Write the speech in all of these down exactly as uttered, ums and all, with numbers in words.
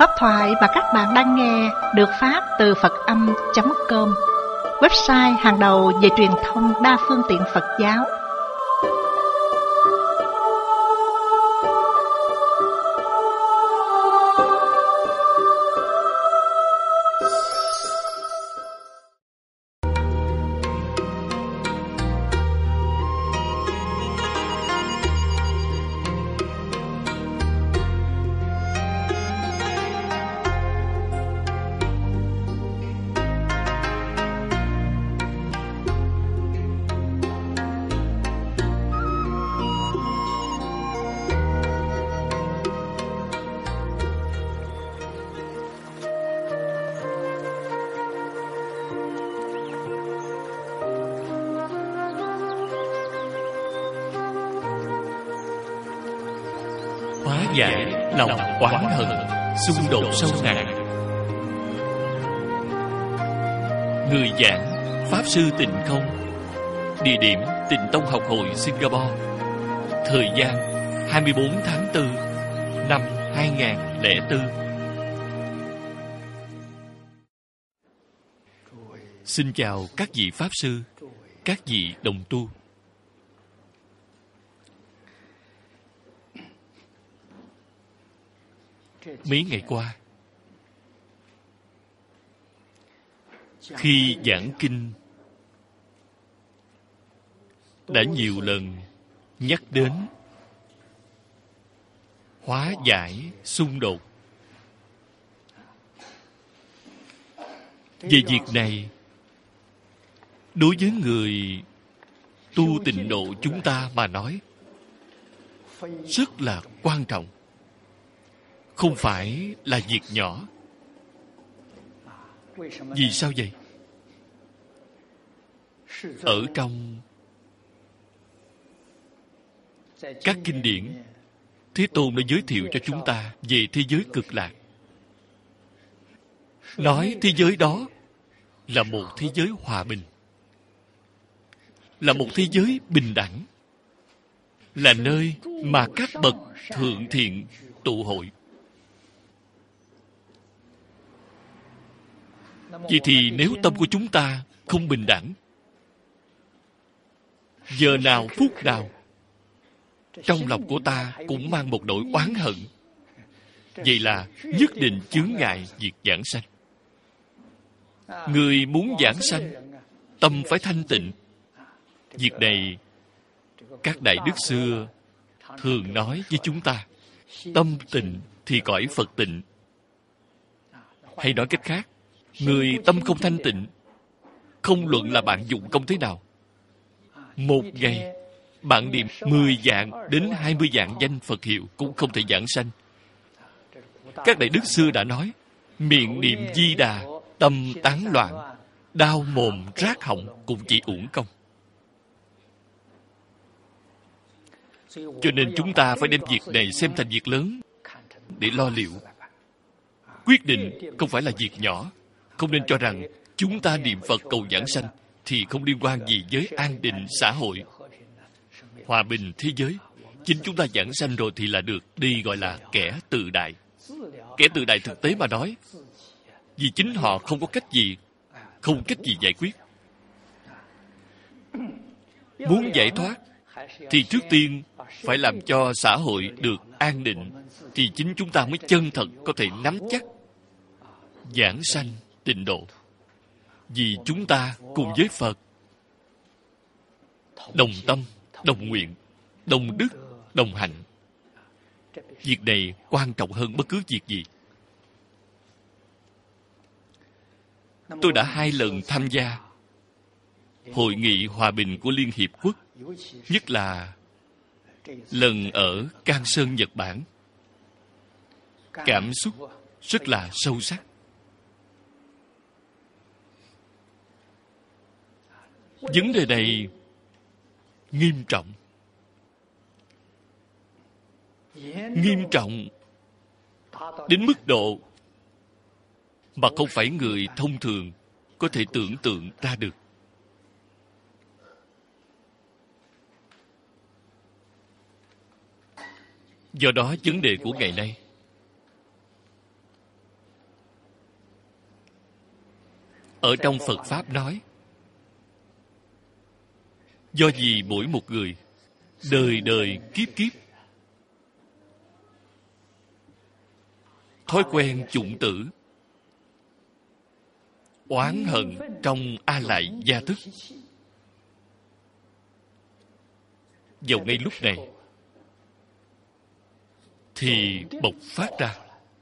Pháp thoại mà các bạn đang nghe được phát từ Phật Âm chấm com, website hàng đầu về truyền thông đa phương tiện Phật giáo. Hóa giải lòng oán hận, xung đột sâu nặng. Người giảng Pháp Sư Tịnh Không. Địa điểm Tịnh Tông Học hội Singapore. Thời gian hai mươi bốn tháng tư năm hai nghìn không trăm lẻ bốn. Xin chào các vị Pháp Sư, các vị đồng tu. Mấy ngày qua, khi giảng kinh, đã nhiều lần nhắc đến hóa giải xung đột. Về việc này, đối với người tu tịnh độ chúng ta mà nói, rất là quan trọng. Không phải là việc nhỏ. Vì sao vậy? Ở trong các kinh điển, Thế Tôn đã giới thiệu cho chúng ta về thế giới cực lạc. Nói thế giới đó là một thế giới hòa bình, là một thế giới bình đẳng, là nơi mà các bậc thượng thiện tụ hội. Vậy thì nếu tâm của chúng ta không bình đẳng, giờ nào phút nào trong lòng của ta cũng mang một nỗi oán hận, vậy là nhất định chướng ngại việc giảng sanh. Người muốn giảng sanh, tâm phải thanh tịnh. Việc này các đại đức xưa thường nói với chúng ta: tâm tịnh thì cõi Phật tịnh. Hay nói cách khác, người tâm không thanh tịnh, không luận là bạn dụng công thế nào, một ngày bạn niệm mười vạn đến hai mươi vạn danh Phật hiệu cũng không thể giảng sanh. Các đại đức xưa đã nói: miệng niệm Di Đà, tâm tán loạn, đau mồm rát họng cũng chỉ uổng công. Cho nên chúng ta phải đem việc này xem thành việc lớn để lo liệu. Quyết định không phải là việc nhỏ. Không nên cho rằng chúng ta niệm Phật cầu giảng sanh thì không liên quan gì với an định xã hội, hòa bình thế giới. Chính chúng ta giảng sanh rồi thì là được. Đây gọi là kẻ tự đại. Kẻ tự đại thực tế mà nói, vì chính họ không có cách gì, không cách gì giải quyết. Muốn giải thoát thì trước tiên phải làm cho xã hội được an định, thì chính chúng ta mới chân thật có thể nắm chắc giảng sanh tịnh độ. Vì chúng ta cùng với Phật đồng tâm, đồng nguyện, đồng đức, đồng hạnh. Việc này quan trọng hơn bất cứ việc gì. Tôi đã hai lần tham gia Hội nghị Hòa bình của Liên Hiệp Quốc, nhất là lần ở Cang Sơn, Nhật Bản. Cảm xúc rất là sâu sắc. Vấn đề này nghiêm trọng. Nghiêm trọng đến mức độ mà không phải người thông thường có thể tưởng tượng ra được. Do đó, vấn đề của ngày nay Ở trong Phật Pháp nói, do vì mỗi một người đời đời kiếp kiếp thói quen chủng tử, oán hận trong a lại gia thức, vào ngay lúc này thì bộc phát ra.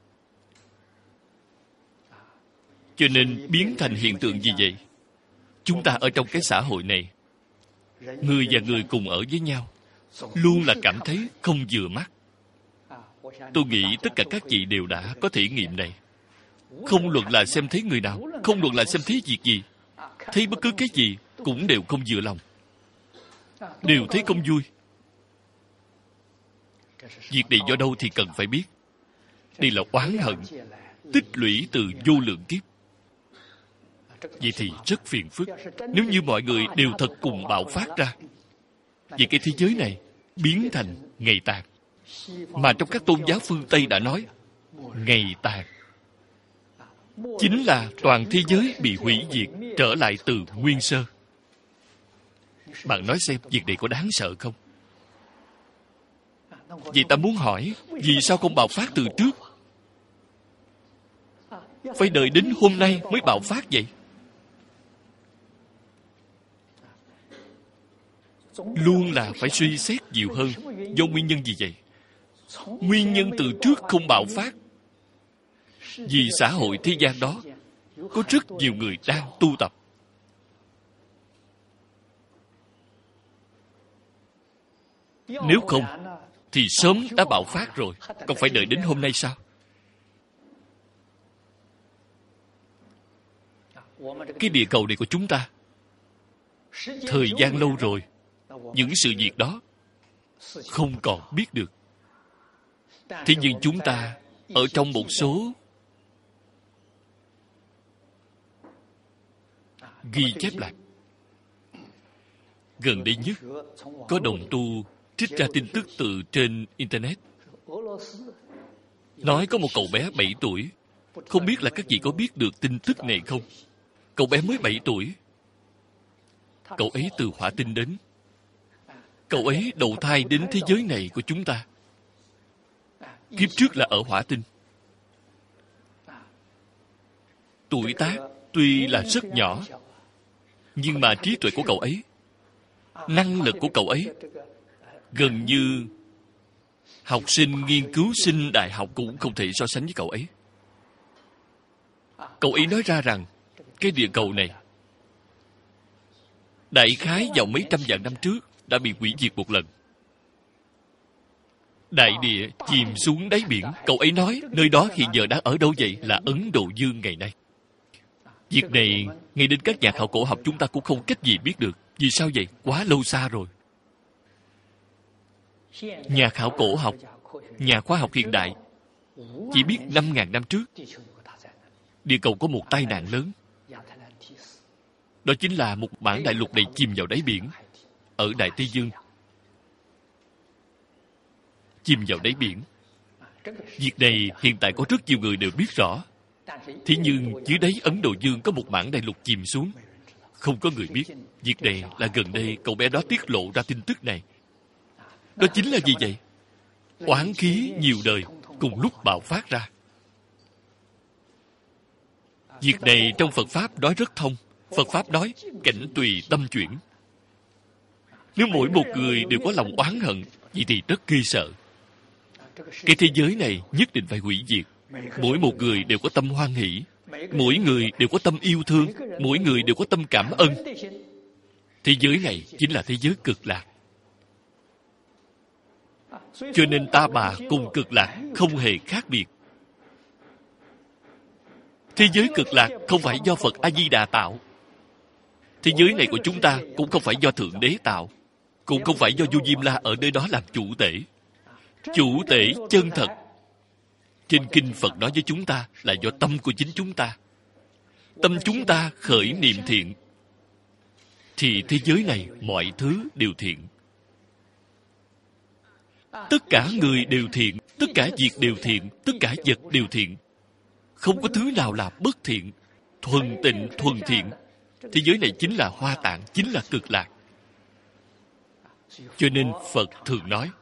Cho nên biến thành hiện tượng gì vậy? Chúng ta ở trong cái xã hội này, người và người cùng ở với nhau, luôn là cảm thấy không vừa mắt. Tôi nghĩ tất cả các vị đều đã có thể nghiệm này. Không luận là xem thấy người nào, không luận là xem thấy việc gì, thấy bất cứ cái gì cũng đều không vừa lòng, đều thấy không vui. Việc này do đâu thì cần phải biết. Đây là oán hận tích lũy từ vô lượng kiếp. Vậy thì rất phiền phức. Nếu như mọi người đều thật cùng bạo phát ra, vậy cái thế giới này biến thành ngày tàn. Mà trong các tôn giáo phương Tây đã nói, ngày tàn chính là toàn thế giới bị hủy diệt, trở lại từ nguyên sơ. Bạn nói xem, việc này có đáng sợ không? Vậy ta muốn hỏi, vì sao không bạo phát từ trước? Phải đợi đến hôm nay mới bạo phát vậy? Luôn là phải suy xét nhiều hơn. Do nguyên nhân gì vậy? Nguyên nhân từ trước không bạo phát vì xã hội thế gian đó có rất nhiều người đang tu tập. Nếu không thì sớm đã bạo phát rồi. Còn phải đợi đến hôm nay sao? Cái địa cầu này của chúng ta, thời gian lâu rồi, những sự việc đó không còn biết được. Thế nhưng chúng ta ở trong một số ghi chép lại. Gần đây nhất, có đồng tu trích ra tin tức từ trên Internet. Nói có một cậu bé bảy tuổi. Không biết là các vị có biết được tin tức này không? Cậu bé mới bảy tuổi. Cậu ấy từ Hỏa Tinh đến. Cậu ấy đầu thai đến thế giới này của chúng ta. Kiếp trước là ở Hỏa Tinh. Tuổi tác tuy là rất nhỏ, nhưng mà trí tuệ của cậu ấy, năng lực của cậu ấy, gần như học sinh nghiên cứu sinh đại học cũng không thể so sánh với cậu ấy. Cậu ấy nói ra rằng, cái địa cầu này, đại khái vào mấy trăm vạn năm trước, đã bị hủy diệt một lần. Đại địa chìm xuống đáy biển. Cậu ấy nói, nơi đó hiện giờ đang ở đâu vậy? Là Ấn Độ Dương ngày nay. Việc này, ngay đến các nhà khảo cổ học chúng ta cũng không cách gì biết được. Vì sao vậy? Quá lâu xa rồi. Nhà khảo cổ học, nhà khoa học hiện đại chỉ biết năm ngàn năm trước, địa cầu có một tai nạn lớn. Đó chính là một mảng đại lục này chìm vào đáy biển, ở Đại Tây Dương. Chìm vào đáy biển. Việc này hiện tại có rất nhiều người đều biết rõ. Thế nhưng dưới đáy Ấn Độ Dương có một mảng đại lục chìm xuống, không có người biết. Việc này là gần đây cậu bé đó tiết lộ ra tin tức này. Đó chính là gì vậy? Oán khí nhiều đời cùng lúc bạo phát ra. Việc này trong Phật Pháp nói rất thông. Phật Pháp nói cảnh tùy tâm chuyển. Nếu mỗi một người đều có lòng oán hận, vậy thì rất ghê sợ. Cái thế giới này nhất định phải hủy diệt. Mỗi một người đều có tâm hoan hỷ, mỗi người đều có tâm yêu thương, mỗi người đều có tâm cảm ơn. Thế giới này chính là thế giới cực lạc. Cho nên Ta Bà cùng cực lạc không hề khác biệt. Thế giới cực lạc không phải do Phật A-di-đà tạo. Thế giới này của chúng ta cũng không phải do Thượng Đế tạo, cũng không phải do vua Diêm La ở nơi đó làm chủ tể. Chủ tể chân thật trên kinh Phật nói với chúng ta là do tâm của chính chúng ta. Tâm chúng ta khởi niệm thiện, thì thế giới này mọi thứ đều thiện. Tất cả người đều thiện, tất cả việc đều thiện, tất cả vật đều thiện. Không có thứ nào là bất thiện. thuần tịnh, thuần thiện. Thế giới này chính là Hoa Tạng, chính là Cực Lạc. Cho nên Phật thường nói,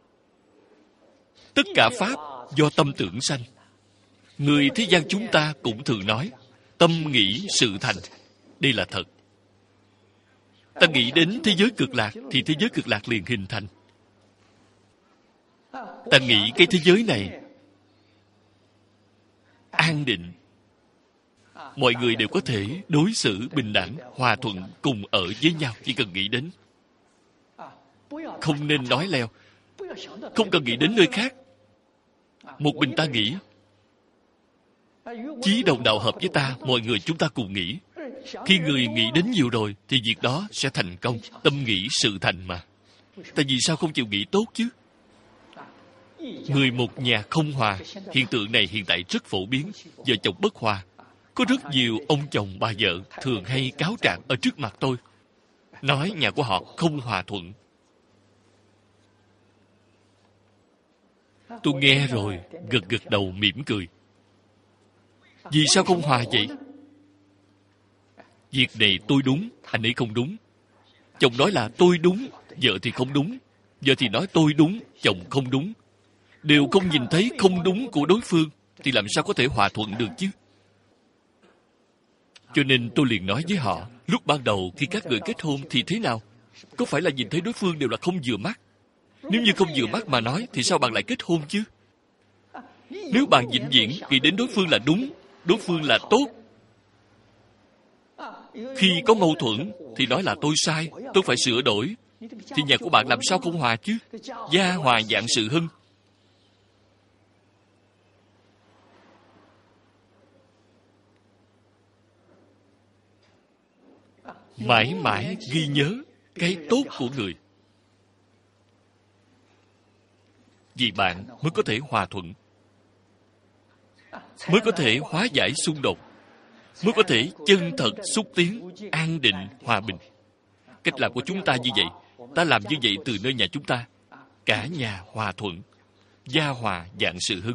tất cả Pháp do tâm tưởng sanh. Người thế gian chúng ta cũng thường nói, tâm nghĩ sự thành. Đây là thật. Ta nghĩ đến thế giới Cực Lạc thì thế giới Cực Lạc liền hình thành. Ta nghĩ cái thế giới này an định, mọi người đều có thể đối xử bình đẳng, hòa thuận cùng ở với nhau. Chỉ cần nghĩ đến, không nên nói leo, không cần nghĩ đến nơi khác. Một mình ta nghĩ, chí đồng đạo hợp với ta, mọi người chúng ta cùng nghĩ. Khi người nghĩ đến nhiều rồi thì việc đó sẽ thành công. Tâm nghĩ sự thành mà. Tại vì sao không chịu nghĩ tốt chứ? Người một nhà không hòa. Hiện tượng này hiện tại rất phổ biến. Vợ chồng bất hòa. Có rất nhiều ông chồng bà vợ thường hay cáo trạng ở trước mặt tôi, nói nhà của họ không hòa thuận. Tôi nghe rồi gật gật đầu mỉm cười. Vì sao không hòa vậy? Việc này tôi đúng, anh ấy không đúng. Chồng nói là tôi đúng, vợ thì không đúng. Vợ thì nói tôi đúng, chồng không đúng. Đều không nhìn thấy không đúng của đối phương, thì làm sao có thể hòa thuận được chứ? Cho nên tôi liền nói với họ, lúc ban đầu khi các người kết hôn thì thế nào? Có phải là nhìn thấy đối phương đều là không vừa mắt? Nếu như không vừa mắt mà nói, thì sao bạn lại kết hôn chứ? Nếu bạn vĩnh viễn nghĩ đến đối phương là đúng, đối phương là tốt, khi có mâu thuẫn thì nói là tôi sai, tôi phải sửa đổi, thì nhà của bạn làm sao không hòa chứ? Gia hòa vạn sự hưng. Mãi mãi ghi nhớ cái tốt của người, vì bạn mới có thể hòa thuận, mới có thể hóa giải xung đột, mới có thể chân thật xúc tiến an định hòa bình. Cách làm của chúng ta như vậy, ta làm như vậy từ nơi nhà chúng ta, cả nhà hòa thuận, gia hòa vạn sự hưng.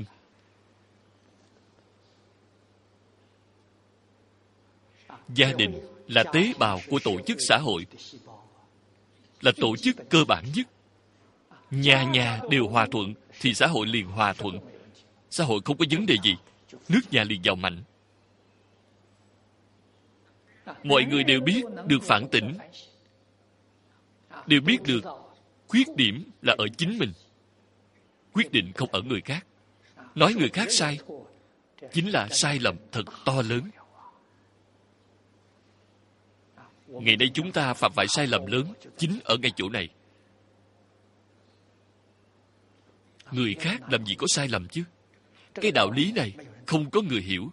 Gia đình là tế bào của tổ chức xã hội, là tổ chức cơ bản nhất. Nhà nhà đều hòa thuận thì xã hội liền hòa thuận. Xã hội không có vấn đề gì, nước nhà liền giàu mạnh. Mọi người đều biết được phản tỉnh, đều biết được khuyết điểm là ở chính mình, quyết định không ở người khác. Nói người khác sai chính là sai lầm thật to lớn. Ngày nay chúng ta phạm phải sai lầm lớn chính ở ngay chỗ này. Người khác làm gì có sai lầm chứ? Cái đạo lý này không có người hiểu.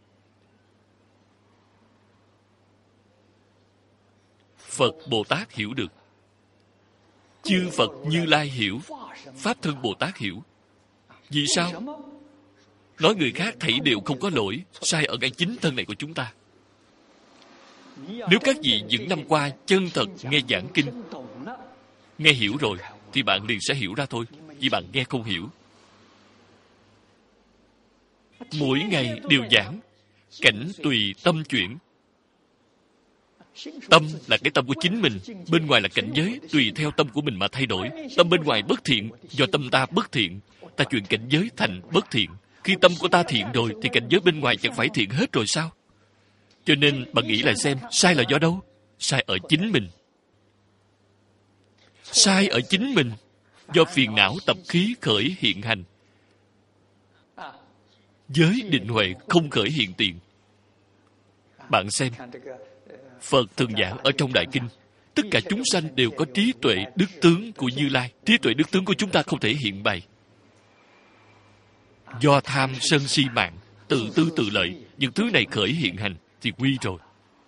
Phật Bồ Tát hiểu được, chư Phật Như Lai hiểu, Pháp Thân Bồ Tát hiểu. Vì sao? Nói người khác thảy đều không có lỗi, sai ở ngay chính thân này của chúng ta. Nếu các vị những năm qua chân thật nghe giảng kinh, nghe hiểu rồi, thì bạn liền sẽ hiểu ra thôi. Vì bạn nghe không hiểu. Mỗi ngày đều giảng, cảnh tùy tâm chuyển. Tâm là cái tâm của chính mình, bên ngoài là cảnh giới, tùy theo tâm của mình mà thay đổi. Tâm bên ngoài bất thiện, do tâm ta bất thiện, ta chuyển cảnh giới thành bất thiện. Khi tâm của ta thiện rồi, thì cảnh giới bên ngoài chẳng phải thiện hết rồi sao? Cho nên bạn nghĩ lại xem, sai là do đâu? Sai ở chính mình. Sai ở chính mình, do phiền não tập khí khởi hiện hành. Giới định huệ không khởi hiện tiền. Bạn xem, Phật thường giảng ở trong Đại Kinh, tất cả chúng sanh đều có trí tuệ đức tướng của Như Lai. Trí tuệ đức tướng của chúng ta không thể hiện bày. Do tham sân si mạng, tự tư tự lợi, những thứ này khởi hiện hành thì nguy rồi.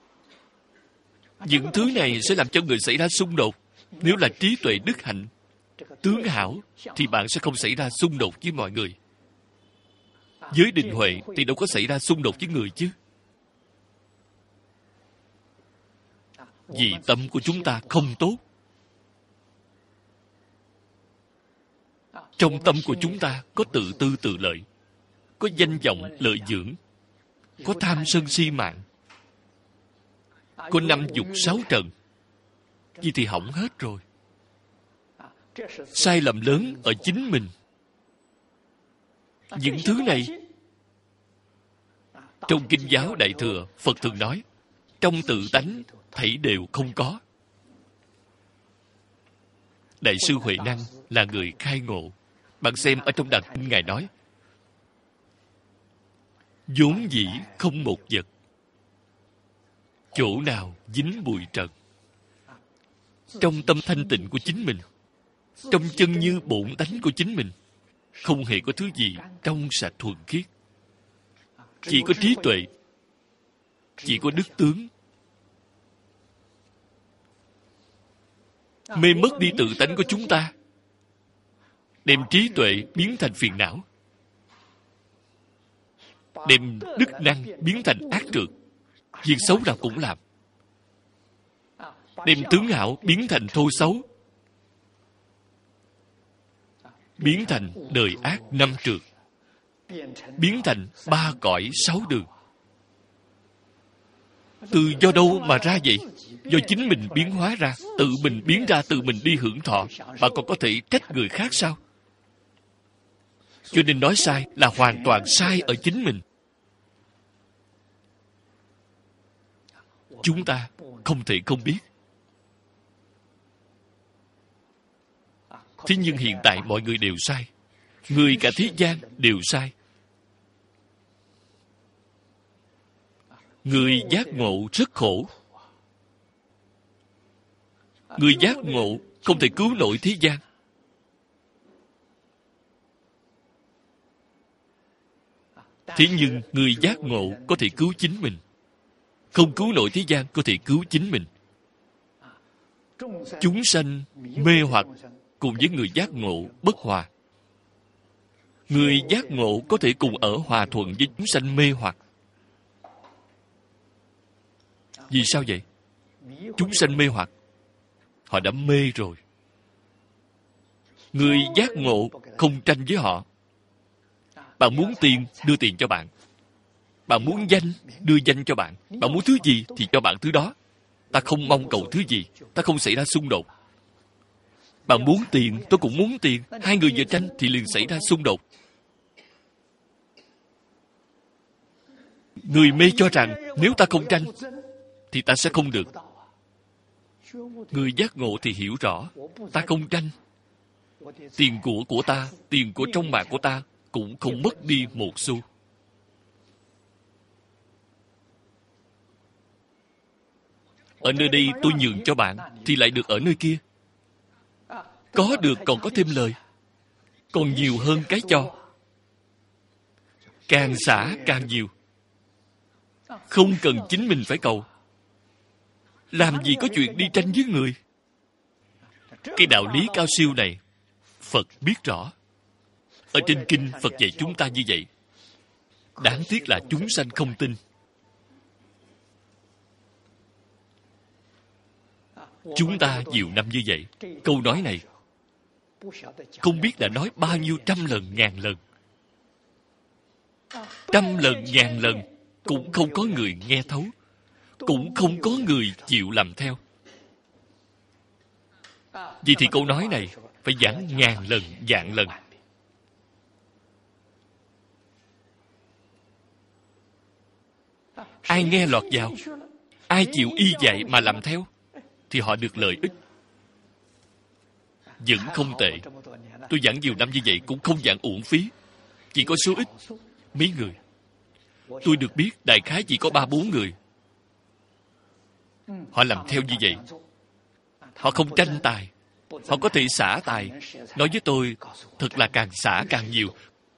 Những thứ này sẽ làm cho người xảy ra xung đột. Nếu là trí tuệ đức hạnh, tướng hảo, thì bạn sẽ không xảy ra xung đột với mọi người. Giới định huệ thì đâu có xảy ra xung đột với người chứ. Vì tâm của chúng ta không tốt. Trong tâm của chúng ta có tự tư tự lợi, có danh vọng lợi dưỡng, có tham sân si mạng, có năm dục sáu trần, vậy thì hỏng hết rồi. Sai lầm lớn ở chính mình. Những thứ này, trong Kinh giáo Đại Thừa, Phật thường nói, trong tự tánh thảy đều không có. Đại sư Huệ Năng là người khai ngộ. Bạn xem ở trong Đàn Kinh Ngài nói, vốn dĩ không một vật, chỗ nào dính bụi trần. Trong tâm thanh tịnh của chính mình, trong chân như bổn tánh của chính mình, không hề có thứ gì trong sạch thuần khiết. Chỉ có trí tuệ, chỉ có đức tướng. Mê mất đi tự tánh của chúng ta, đem trí tuệ biến thành phiền não, đem đức năng biến thành ác trược, việc xấu nào cũng làm, đem tướng hảo biến thành thô xấu, biến thành đời ác năm trược, biến thành ba cõi sáu đường. Từ do đâu mà ra vậy? Do chính mình biến hóa ra, tự mình biến ra, tự mình đi hưởng thọ. Bạn còn có thể trách người khác sao? Cho nên nói sai là hoàn toàn sai ở chính mình. Chúng ta không thể không biết. Thế nhưng hiện tại mọi người đều sai. Người cả thế gian đều sai. Người giác ngộ rất khổ. Người giác ngộ không thể cứu nổi thế gian. Thế nhưng người giác ngộ có thể cứu chính mình. Không cứu nổi thế gian, có thể cứu chính mình. Chúng sanh mê hoặc cùng với người giác ngộ bất hòa. Người giác ngộ có thể cùng ở hòa thuận với chúng sanh mê hoặc. Vì sao vậy? Chúng sanh mê hoặc, họ đã mê rồi. Người giác ngộ không tranh với họ. Bạn muốn tiền, đưa tiền cho bạn. Bạn muốn danh, đưa danh cho bạn. Bạn muốn thứ gì thì cho bạn thứ đó. Ta không mong cầu thứ gì, ta không xảy ra xung đột. Bạn muốn tiền, tôi cũng muốn tiền. Hai người vừa tranh thì liền xảy ra xung đột. Người mê cho rằng nếu ta không tranh thì ta sẽ không được. Người giác ngộ thì hiểu rõ, ta không tranh, tiền của của ta, tiền của trong mạng của ta cũng không mất đi một xu. Ở nơi đây tôi nhường cho bạn thì lại được ở nơi kia. Có được còn có thêm lời, còn nhiều hơn cái cho. Càng xả càng nhiều. Không cần chính mình phải cầu. Làm gì có chuyện đi tranh với người. Cái đạo lý cao siêu này Phật biết rõ. Ở trên kinh Phật dạy chúng ta như vậy. Đáng tiếc là chúng sanh không tin. Chúng ta nhiều năm như vậy, câu nói này không biết đã nói bao nhiêu trăm lần, ngàn lần. Trăm lần, ngàn lần cũng không có người nghe thấu, cũng không có người chịu làm theo. Vì thì câu nói này phải giảng ngàn lần, vạn lần. Ai nghe lọt vào, ai chịu y dạy mà làm theo, thì họ được lợi ích. Vẫn không tệ. Tôi giảng nhiều năm như vậy cũng không giảng uổng phí. Chỉ có số ít, mấy người. Tôi được biết đại khái chỉ có ba bốn người. Họ làm theo như vậy. Họ không tranh tài. Họ có thể xả tài. Nói với tôi, thật là càng xả càng nhiều.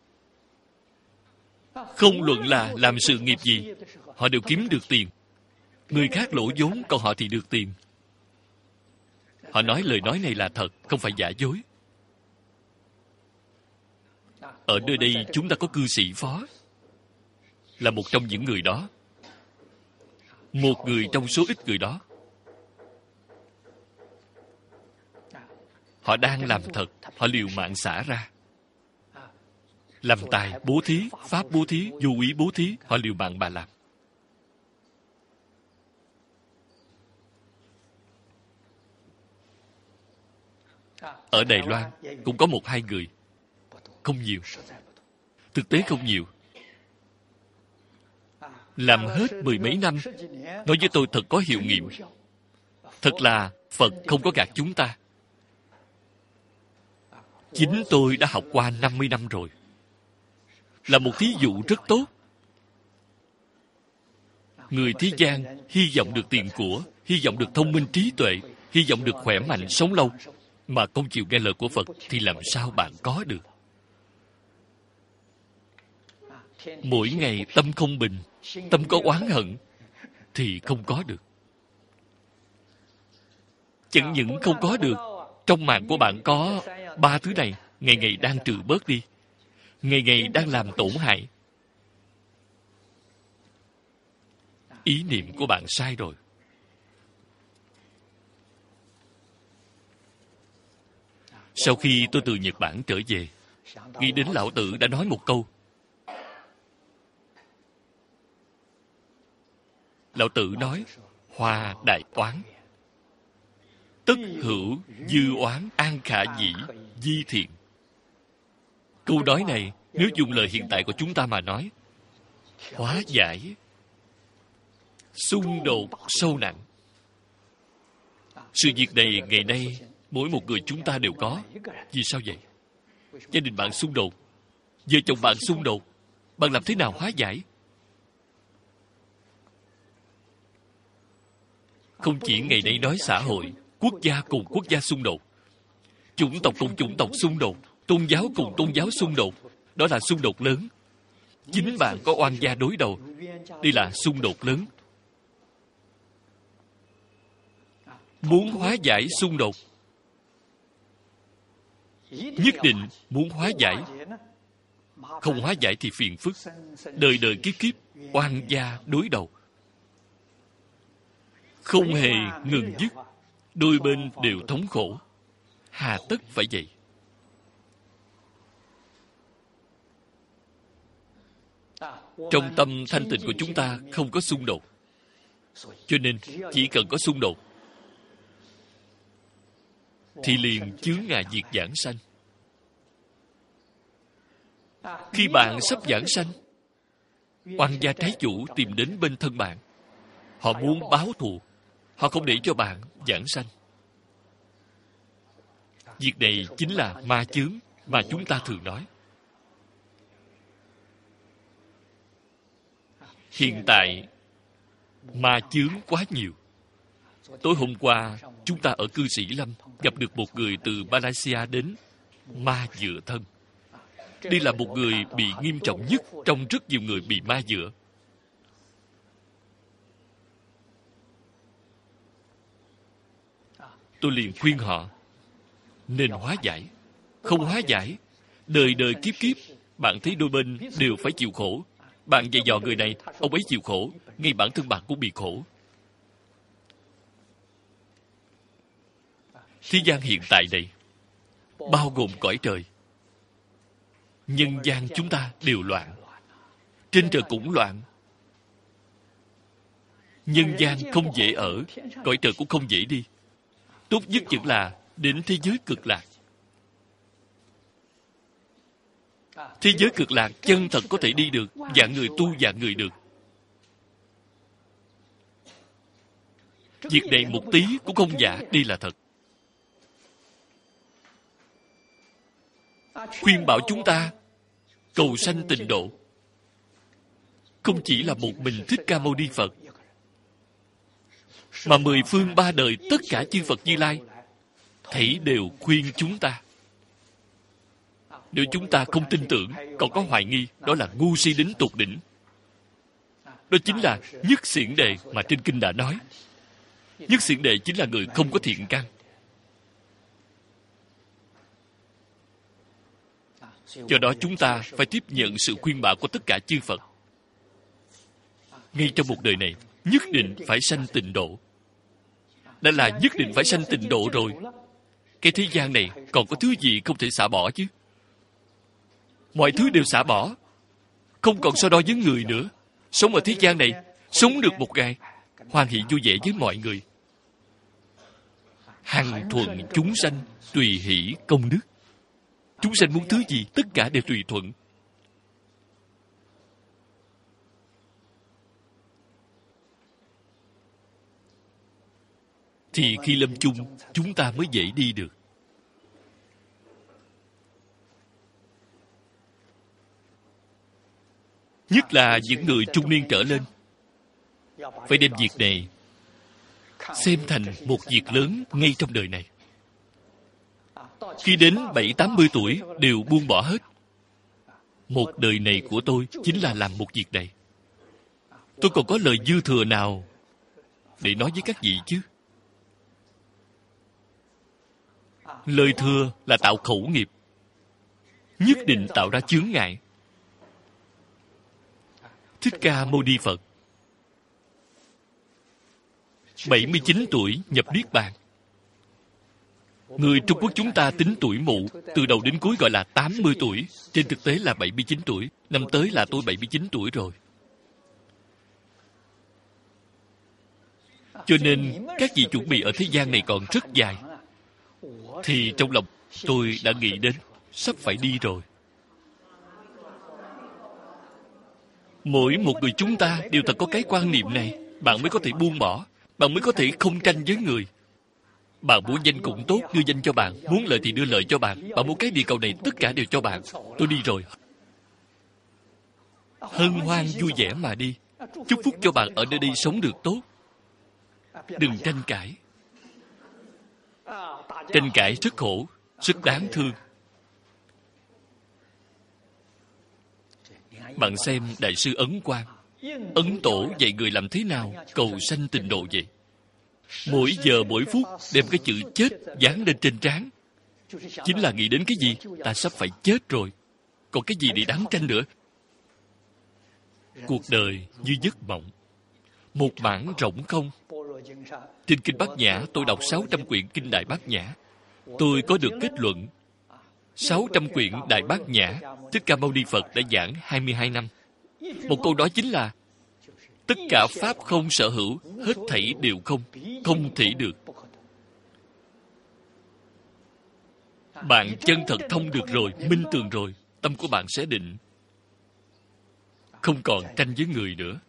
Không luận là làm sự nghiệp gì, họ đều kiếm được tiền. Người khác lỗ vốn, còn họ thì được tiền. Họ nói lời nói này là thật, không phải giả dối. Ở nơi đây chúng ta có cư sĩ phó, là một trong những người đó. Một người trong số ít người đó. Họ đang làm thật, họ liều mạng xả ra. Làm tài, bố thí, pháp bố thí, vô ý bố thí, họ liều mạng mà làm. Ở Đài Loan cũng có một hai người. Không nhiều. Thực tế không nhiều. Làm hết mười mấy năm, nói với tôi thật có hiệu nghiệm. Thật là Phật không có gạt chúng ta. Chính tôi đã học qua năm mươi năm rồi. Là một thí dụ rất tốt. Người thế gian hy vọng được tiền của, hy vọng được thông minh trí tuệ, hy vọng được khỏe mạnh, sống lâu, mà không chịu nghe lời của Phật, thì làm sao bạn có được? Mỗi ngày tâm không bình, tâm có oán hận, thì không có được. Chẳng những không có được, trong mạng của bạn có ba thứ này, ngày ngày đang trừ bớt đi, ngày ngày đang làm tổn hại. Ý niệm của bạn sai rồi. Sau khi tôi từ Nhật Bản trở về, nghĩ đến Lão Tử đã nói một câu. Lão Tử nói, hoa đại oán, tất hữu dư oán an khả dĩ di thiện. Câu nói này, nếu dùng lời hiện tại của chúng ta mà nói, hóa giải xung đột sâu nặng. Sự việc này ngày nay mỗi một người chúng ta đều có. Vì sao vậy? Gia đình bạn xung đột, vợ chồng bạn xung đột, bạn làm thế nào hóa giải? Không chỉ ngày nay nói xã hội, quốc gia cùng quốc gia xung đột, chủng tộc cùng chủng tộc xung đột, tôn giáo cùng tôn giáo xung đột, đó là xung đột lớn. Chính bạn có oan gia đối đầu, đây là xung đột lớn. Muốn hóa giải xung đột, nhất định muốn hóa giải. Không hóa giải thì phiền phức, đời đời kiếp kiếp oan gia đối đầu, không hề ngừng dứt, đôi bên đều thống khổ. Hà tất phải vậy? Trong tâm thanh tịnh của chúng ta không có xung đột, cho nên chỉ cần có xung đột thì liền chướng ngại việc giảng sanh. Khi bạn sắp giảng sanh, oan gia trái chủ tìm đến bên thân bạn. Họ muốn báo thù, họ không để cho bạn giảng sanh. Việc này chính là ma chướng mà chúng ta thường nói. Hiện tại ma chướng quá nhiều. Tối hôm qua chúng ta ở cư Sĩ Lâm gặp được một người từ Malaysia đến, ma dựa thân. Đây là một người bị nghiêm trọng nhất trong rất nhiều người bị ma dựa. Tôi liền khuyên họ nên hóa giải. Không hóa giải, đời đời kiếp kiếp bạn thấy đôi bên đều phải chịu khổ. Bạn dạy dò người này, ông ấy chịu khổ, ngay bản thân bạn cũng bị khổ. Thế gian hiện tại này bao gồm cõi trời, nhân gian chúng ta đều loạn. Trên trời cũng loạn. Nhân gian không dễ ở, cõi trời cũng không dễ đi. Tốt nhất vẫn là đến thế giới cực lạc. Thế giới cực lạc chân thật có thể đi được, dạng người tu dạng người được. Việc này một tí cũng không giả, đây là thật. Khuyên bảo chúng ta cầu sanh tịnh độ, không chỉ là một mình Thích Ca Mâu Ni Phật, mà mười phương ba đời tất cả chư Phật Như Lai thảy đều khuyên chúng ta. Nếu chúng ta không tin tưởng, còn có hoài nghi, đó là ngu si đến tột đỉnh. Đó chính là nhất xiển đề mà trên kinh đã nói. Nhất xiển đề chính là người không có thiện căn. Do đó chúng ta phải tiếp nhận sự khuyên bảo của tất cả chư Phật. Ngay trong một đời này, nhất định phải sanh tịnh độ. Đã là nhất định phải sanh tịnh độ rồi. Cái thế gian này còn có thứ gì không thể xả bỏ chứ? Mọi thứ đều xả bỏ, không còn so đo với người nữa. Sống ở thế gian này, sống được một ngày, hoan hỷ vui vẻ với mọi người. hằng thuận chúng sanh, tùy hỷ công đức. Chúng sanh muốn thứ gì, tất cả đều tùy thuận. Thì khi lâm chung, chúng ta mới dễ đi được. Nhất là những người trung niên trở lên, phải đem việc này xem thành một việc lớn ngay trong đời này. Khi đến bảy tám mươi tuổi đều buông bỏ hết. Một đời này của tôi chính là làm một việc này. Tôi còn có lời dư thừa nào để nói với các vị chứ? Lời thừa là tạo khẩu nghiệp, nhất định tạo ra chướng ngại. Thích Ca Mâu Ni Phật bảy mươi chín tuổi nhập Niết Bàn. Người Trung Quốc chúng ta tính tuổi mụ, từ đầu đến cuối gọi là tám mươi tuổi. Trên thực tế là bảy mươi chín tuổi. Năm tới là tôi bảy mươi chín tuổi rồi. Cho nên, các vị chuẩn bị ở thế gian này còn rất dài. Thì trong lòng tôi đã nghĩ đến, sắp phải đi rồi. Mỗi một người chúng ta đều thật có cái quan niệm này. Bạn mới có thể buông bỏ. Bạn mới có thể không tranh với người. Bạn muốn danh cũng tốt, đưa danh cho bạn. Muốn lợi thì đưa lợi cho bạn. Bạn muốn cái địa cầu này, tất cả đều cho bạn. Tôi đi rồi. Hân hoan vui vẻ mà đi. Chúc phúc cho bạn ở nơi đây sống được tốt. Đừng tranh cãi. Tranh cãi rất khổ, rất đáng thương. Bạn xem Đại sư Ấn Quang. Ấn Tổ dạy người làm thế nào cầu sanh tịnh độ vậy. Mỗi giờ mỗi phút đem cái chữ chết dán lên trên trán. Chính là nghĩ đến cái gì? Ta sắp phải chết rồi. Còn cái gì để đáng tranh nữa? Cuộc đời như giấc mộng, một mảng rỗng không. Trên Kinh Bát Nhã, tôi đọc sáu trăm quyển Kinh Đại Bát Nhã. Tôi có được kết luận sáu trăm quyển Đại Bát Nhã Thích Ca Mâu Ni Phật đã giảng hai mươi hai năm. Một câu đó chính là tất cả pháp không sở hữu, hết thảy đều không, không thể được. Bạn chân thật thông được rồi, minh tường rồi, tâm của bạn sẽ định, không còn tranh với người nữa.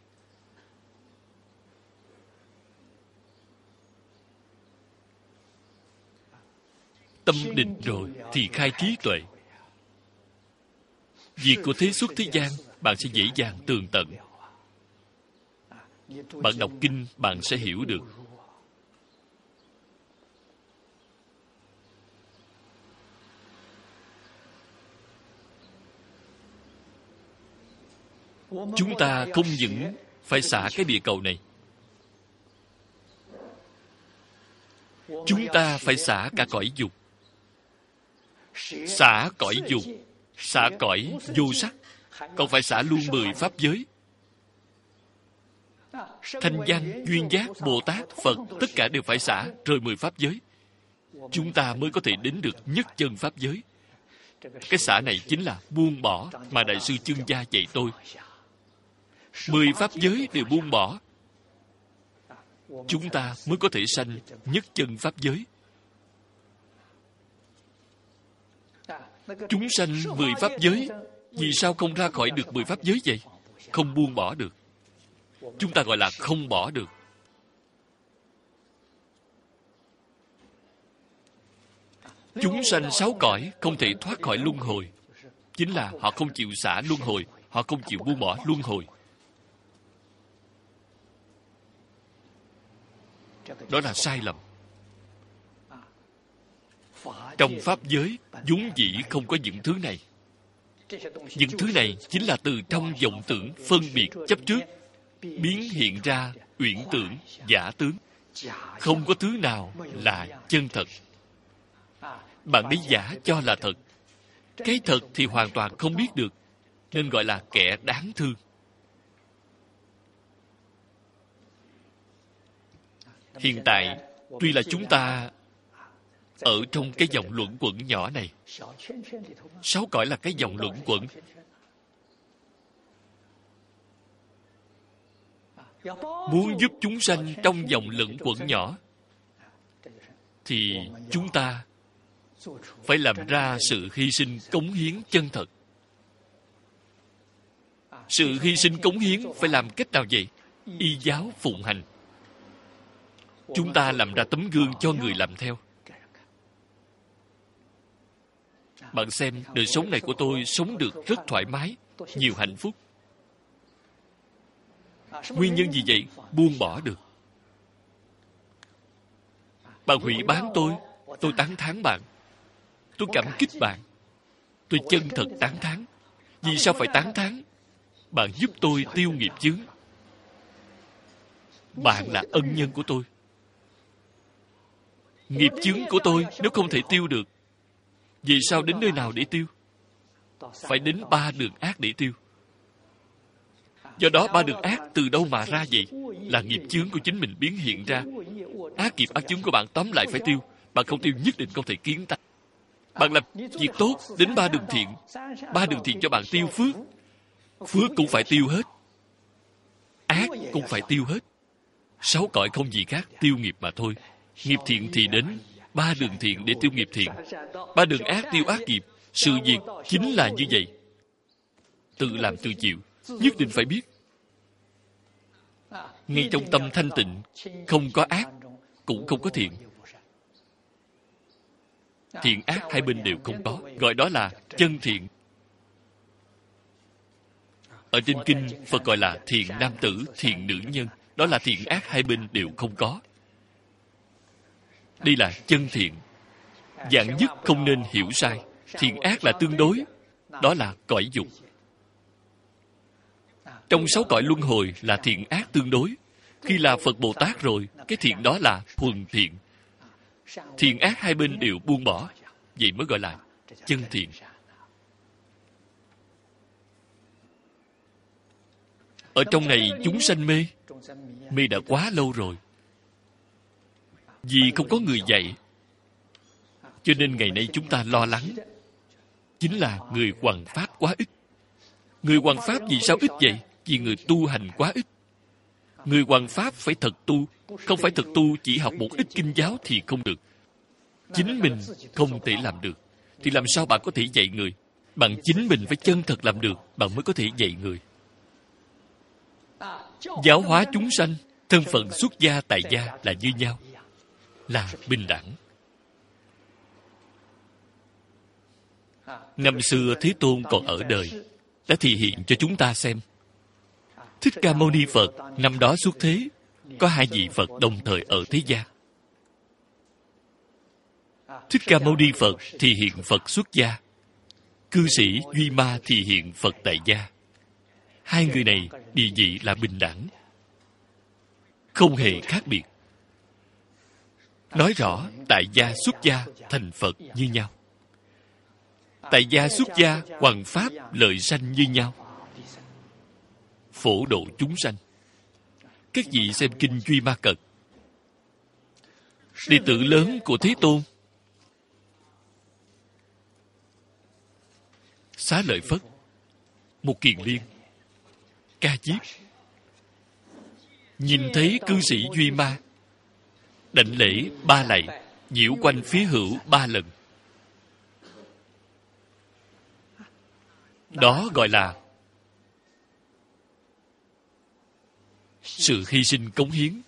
Tâm định rồi thì khai trí tuệ. Việc của thế xuất thế gian bạn sẽ dễ dàng tường tận. Bạn đọc kinh bạn sẽ hiểu được. Chúng ta không những phải xả cái địa cầu này, chúng ta phải xả cả cõi dục. Xả cõi dục, xả cõi vô sắc, còn phải xả luôn mười pháp giới. Thanh văn, duyên giác, Bồ Tát, Phật, tất cả đều phải xả, rồi mười pháp giới. Chúng ta mới có thể đến được nhất chân pháp giới. Cái xả này chính là buông bỏ mà Đại sư Chương Gia dạy tôi. Mười pháp giới đều buông bỏ, chúng ta mới có thể sanh nhất chân pháp giới. Chúng sanh mười pháp giới, vì sao không ra khỏi được mười pháp giới vậy? Không buông bỏ được. Chúng ta gọi là không bỏ được. Chúng sanh sáu cõi không thể thoát khỏi luân hồi. Chính là họ không chịu xả luân hồi, họ không chịu buông bỏ luân hồi. Đó là sai lầm. Trong pháp giới vốn dĩ không có những thứ này. Những thứ này chính là từ trong vọng tưởng phân biệt chấp trước biến hiện ra uyển tưởng giả tướng. Không có thứ nào là chân thật. Bạn lấy giả cho là thật. Cái thật thì hoàn toàn không biết được, nên gọi là kẻ đáng thương. Hiện tại, tuy là chúng ta ở trong cái vòng luẩn quẩn nhỏ này, sáu cõi là cái vòng luẩn quẩn. Muốn giúp chúng sanh trong vòng luẩn quẩn nhỏ, thì chúng ta phải làm ra sự hy sinh cống hiến chân thật. Sự hy sinh cống hiến phải làm cách nào vậy? Y giáo phụng hành. Chúng ta làm ra tấm gương cho người làm theo. Bạn xem, đời sống này của tôi sống được rất thoải mái, nhiều hạnh phúc. Nguyên nhân gì vậy? Buông bỏ được. Bạn hủy bán tôi, tôi tán thán bạn. Tôi cảm kích bạn. Tôi chân thật tán thán. Vì sao phải tán thán? Bạn giúp tôi tiêu nghiệp chướng. Bạn là ân nhân của tôi. Nghiệp chướng của tôi nếu không thể tiêu được, vì sao đến nơi nào để tiêu? Phải đến ba đường ác để tiêu. Do đó ba đường ác từ đâu mà ra vậy? Là nghiệp chướng của chính mình biến hiện ra. Ác nghiệp ác chướng của bạn tóm lại phải tiêu. Bạn không tiêu nhất định không thể kiến tánh. Bạn làm việc tốt đến ba đường thiện. Ba đường thiện cho bạn tiêu phước. Phước cũng phải tiêu hết. Ác cũng phải tiêu hết. Sáu cõi không gì khác, tiêu nghiệp mà thôi. Nghiệp thiện thì đến ba đường thiện để tiêu nghiệp thiện. Ba đường ác tiêu ác nghiệp. Sự việc chính là như vậy. Tự làm tự chịu. Nhất định phải biết. Ngay trong tâm thanh tịnh, không có ác, cũng không có thiện. Thiện ác hai bên đều không có. Gọi đó là chân thiện. Ở trên kinh, Phật gọi là thiện nam tử, thiện nữ nhân. Đó là thiện ác hai bên đều không có. Đây là chân thiện. Dạng nhất không nên hiểu sai. Thiện ác là tương đối. Đó là cõi dục. Trong sáu cõi luân hồi là thiện ác tương đối. Khi là Phật Bồ Tát rồi, cái thiện đó là thuần thiện. Thiện ác hai bên đều buông bỏ. Vậy mới gọi là chân thiện. Ở trong này chúng sanh mê. Mê đã quá lâu rồi. Vì không có người dạy, cho nên ngày nay chúng ta lo lắng. Chính là người hoằng pháp quá ít. Người hoằng pháp vì sao ít vậy? Vì người tu hành quá ít. Người hoằng pháp phải thật tu. Không phải thật tu chỉ học một ít kinh giáo thì không được. Chính mình không thể làm được, thì làm sao bạn có thể dạy người? Bạn chính mình phải chân thật làm được, bạn mới có thể dạy người. Giáo hóa chúng sanh, thân phận xuất gia tại gia là như nhau, là bình đẳng. Năm xưa Thế Tôn còn ở đời, đã thể hiện cho chúng ta xem. Thích Ca Mâu Ni Phật năm đó xuất thế, có hai vị Phật đồng thời ở thế gian. Thích Ca Mâu Ni Phật thì hiện Phật xuất gia, cư sĩ Duy Ma thì hiện Phật tại gia. Hai người này địa vị là bình đẳng, không hề khác biệt. Nói rõ tại gia xuất gia thành Phật như nhau. Tại gia xuất gia hoằng pháp lợi sanh như nhau, phổ độ chúng sanh. Các vị xem kinh Duy Ma Cật, đệ tử lớn của Thế Tôn Xá Lợi Phất, Một Kiền Liên, Ca Diếp nhìn thấy cư sĩ Duy Ma, đảnh lễ ba lạy, nhiễu quanh phía hữu ba lần. Đó gọi là sự hy sinh cống hiến.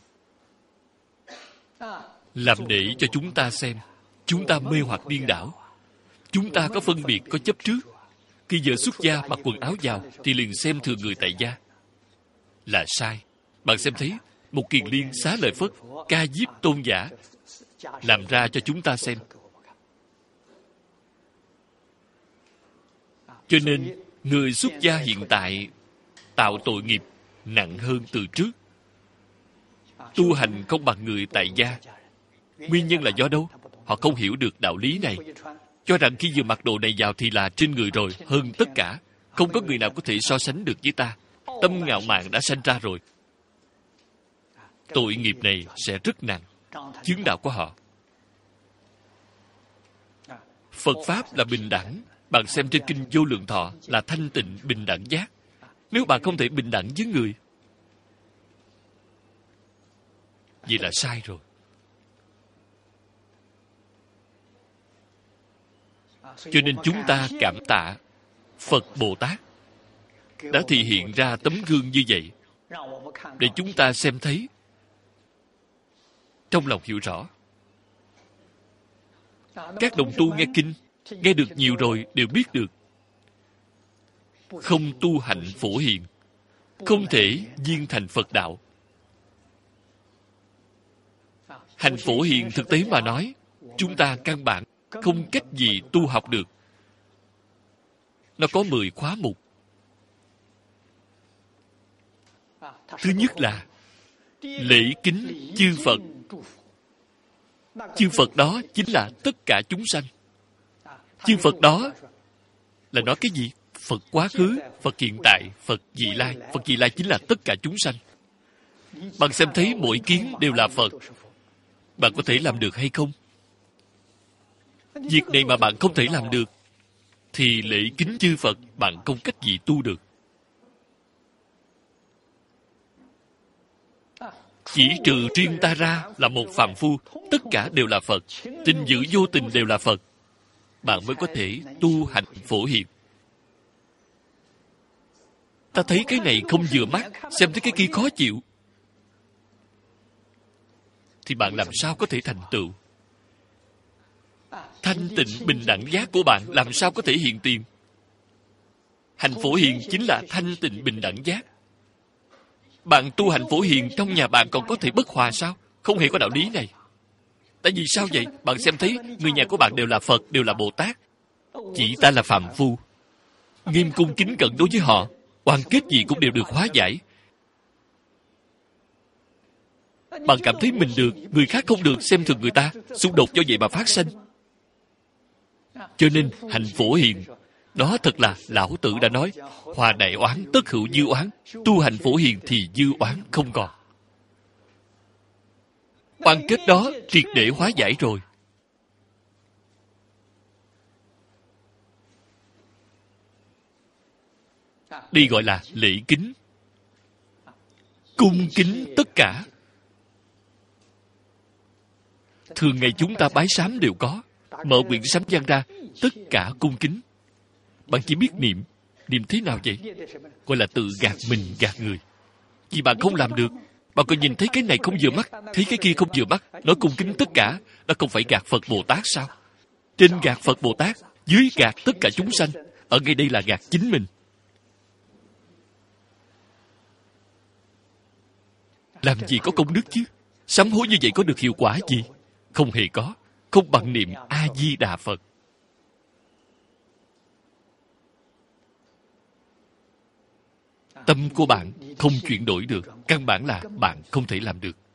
Làm để cho chúng ta xem, chúng ta mê hoặc điên đảo. Chúng ta có phân biệt, có chấp trước. Khi giờ xuất gia mặc quần áo vào thì liền xem thường người tại gia. Là sai. Bạn xem thấy, Một Kiền Liên, Xá Lợi Phất, Ca Diếp tôn giả làm ra cho chúng ta xem. Cho nên, người xuất gia hiện tại tạo tội nghiệp nặng hơn từ trước. Tu hành không bằng người tại gia. Nguyên nhân là do đâu? Họ không hiểu được đạo lý này. Cho rằng khi vừa mặc đồ này vào thì là trên người rồi, hơn tất cả. Không có người nào có thể so sánh được với ta. Tâm ngạo mạn đã sanh ra rồi. Tội nghiệp này sẽ rất nặng, chướng đạo của họ. Phật Pháp là bình đẳng. Bạn xem trên kinh Vô Lượng Thọ là thanh tịnh bình đẳng giác. Nếu bạn không thể bình đẳng với người, vậy là sai rồi. Cho nên chúng ta cảm tạ Phật Bồ Tát đã thị hiện ra tấm gương như vậy, để chúng ta xem thấy, trong lòng hiểu rõ. Các đồng tu nghe kinh, nghe được nhiều rồi đều biết được, không tu hạnh phổ hiền, không thể viên thành Phật đạo. Hành phổ hiền thực tế mà nói, chúng ta căn bản không cách gì tu học được. Nó có mười khóa mục. Thứ nhất là lễ kính chư Phật. Chư Phật đó chính là tất cả chúng sanh. Chư Phật đó là nói cái gì? Phật quá khứ, Phật hiện tại, Phật vị lai. Phật vị lai chính là tất cả chúng sanh. Bạn xem thấy mỗi kiến đều là Phật. Bạn có thể làm được hay không? Việc này mà bạn không thể làm được, thì lễ kính chư Phật bạn không cách gì tu được. Chỉ trừ riêng ta ra là một phàm phu, tất cả đều là Phật. Tình giữ vô tình đều là Phật. Bạn mới có thể tu hạnh phổ hiền. Ta thấy cái này không vừa mắt, xem thấy cái kia khó chịu, thì bạn làm sao có thể thành tựu? Thanh tịnh bình đẳng giác của bạn làm sao có thể hiện tiền? Hạnh phổ hiền chính là thanh tịnh bình đẳng giác. Bạn tu hạnh phổ hiền trong nhà bạn còn có thể bất hòa sao? Không hề có đạo lý này. Tại vì sao vậy? Bạn xem thấy người nhà của bạn đều là Phật, đều là Bồ Tát. Chỉ ta là phàm phu. Nghiêm cung kính cẩn đối với họ, oan kết gì cũng đều được hóa giải. Bạn cảm thấy mình được, người khác không được, xem thường người ta, xung đột do vậy mà phát sinh. Cho nên hạnh phổ hiền đó thật là lão tử đã nói, hòa đại oán tất hữu dư oán. Tu hạnh phổ hiền thì dư oán không còn. Oan kết đó triệt để hóa giải rồi. Đây gọi là lễ kính. Cung kính tất cả. Thường ngày chúng ta bái sám đều có. Mở quyển sám văn ra, tất cả cung kính. Bạn chỉ biết niệm. Niệm thế nào vậy? Gọi là tự gạt mình, gạt người. Vì bạn không làm được. Bạn còn nhìn thấy cái này không vừa mắt, thấy cái kia không vừa mắt, nói cung kính tất cả. Đó không phải gạt Phật Bồ Tát sao? Trên gạt Phật Bồ Tát, dưới gạt tất cả chúng sanh. Ở ngay đây là gạt chính mình. Làm gì có công đức chứ? Sám hối như vậy có được hiệu quả gì? Không hề có. Không bằng niệm A-di-đà Phật. Tâm của bạn không chuyển đổi được. Căn bản là bạn không thể làm được.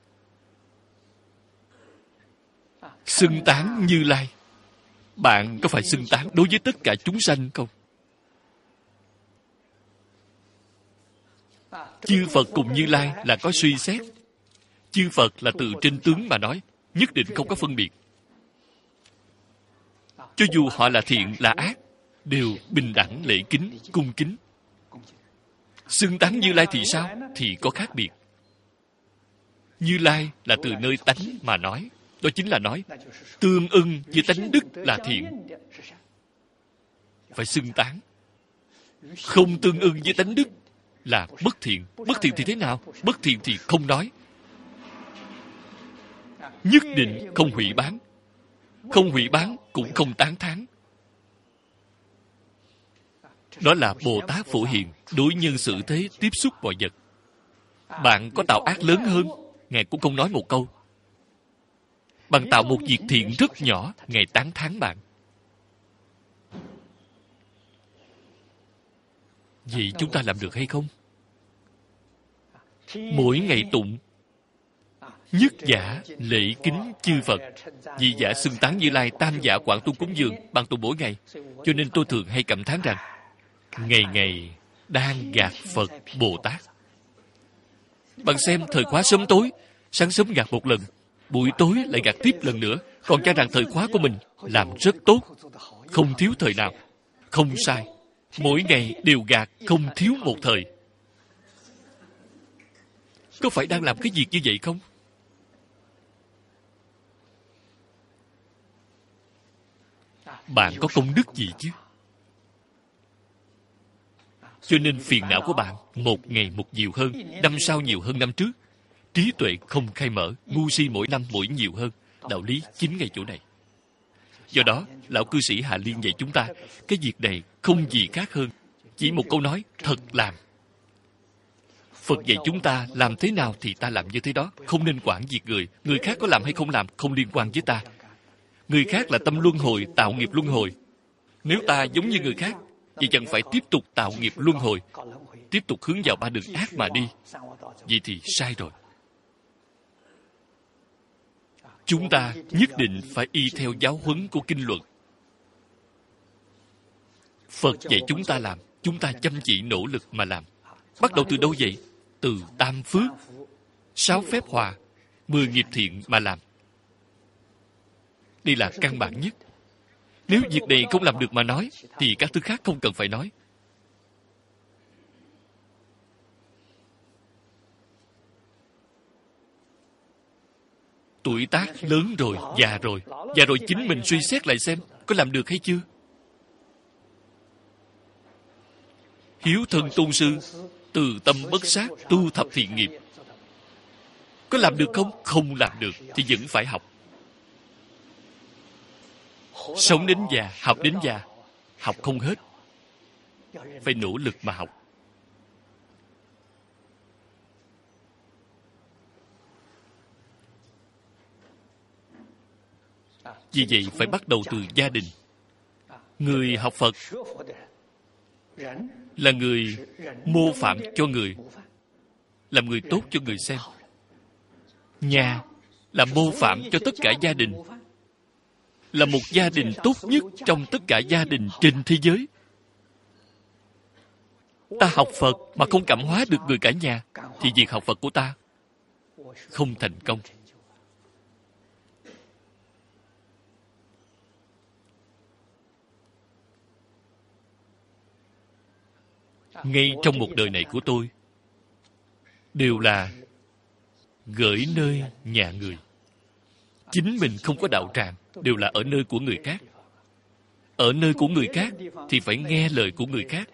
Xưng tán Như Lai. Bạn có phải xưng tán đối với tất cả chúng sanh không? Chư Phật cùng Như Lai là có suy xét. Chư Phật là từ trên tướng mà nói, nhất định không có phân biệt. Cho dù họ là thiện, là ác, đều bình đẳng lễ kính, cung kính. Xưng tán Như Lai thì sao? Thì có khác biệt. Như Lai là từ nơi tánh mà nói. Đó chính là nói tương ưng với tánh đức là thiện. Phải xưng tán. Không tương ưng với tánh đức là bất thiện. Bất thiện thì thế nào? Bất thiện thì không nói. Nhất định không hủy bán. Không hủy bán cũng không tán thán. Đó là Bồ Tát Phổ Hiền, đối nhân xử thế, tiếp xúc mọi vật. Bạn có tạo ác lớn hơn, Ngài cũng không nói một câu. Bạn tạo một việc thiện rất nhỏ, Ngài tán thán bạn. Vậy chúng ta làm được hay không? Mỗi ngày tụng nhất giả lễ kính chư Phật, nhị giả xưng tán Như Lai, tam giả quảng tu cúng dường, bạn tụng mỗi ngày. Cho nên tôi thường hay cảm thán rằng ngày ngày đang gạt Phật Bồ Tát. Bạn xem thời khóa sớm tối, sáng sớm gạt một lần, buổi tối lại gạt tiếp lần nữa, còn cho rằng thời khóa của mình làm rất tốt, không thiếu thời nào. Không sai, mỗi ngày đều gạt, không thiếu một thời. Có phải đang làm cái việc như vậy không? bạn có công đức gì chứ? Cho nên phiền não của bạn một ngày một nhiều hơn, năm sau nhiều hơn năm trước. Trí tuệ không khai mở, ngu si mỗi năm mỗi nhiều hơn. Đạo lý chính ngay chỗ này. Do đó, lão cư sĩ Hạ Liên dạy chúng ta, cái việc này không gì khác hơn chỉ một câu nói, thật làm. Phật dạy chúng ta làm thế nào thì ta làm như thế đó, không nên quản việc người. Người khác có làm hay không làm không liên quan với ta. Người khác là tâm luân hồi, tạo nghiệp luân hồi. Nếu ta giống như người khác, vậy chẳng phải tiếp tục tạo nghiệp luân hồi, tiếp tục hướng vào ba đường ác mà đi. Vậy thì sai rồi. Chúng ta nhất định phải y theo giáo huấn của kinh luận. Phật dạy chúng ta làm, chúng ta chăm chỉ nỗ lực mà làm. Bắt đầu từ đâu vậy? Từ tam phước, sáu phép hòa, mười nghiệp thiện mà làm. Đây là căn bản nhất. Nếu việc này không làm được mà nói, thì các thứ khác không cần phải nói. Tuổi tác lớn rồi, già rồi. Già rồi chính mình suy xét lại xem, có làm được hay chưa? Hiếu thân tôn sư, từ tâm bất sát, tu thập thiện nghiệp. Có làm được không? Không làm được, thì vẫn phải học. Sống đến già, học đến già. Học không hết. Phải nỗ lực mà học. Vì vậy phải bắt đầu từ gia đình. Người học Phật là người mô phạm cho người, làm người tốt cho người xem. Nhà là mô phạm cho tất cả gia đình, là một gia đình tốt nhất trong tất cả gia đình trên thế giới. Ta học Phật mà không cảm hóa được người cả nhà, thì việc học Phật của ta không thành công. Ngay trong một đời này của tôi, đều là gửi nơi nhà người. Chính mình không có đạo tràng, đều là ở nơi của người khác. Ở nơi của người khác thì phải nghe lời của người khác.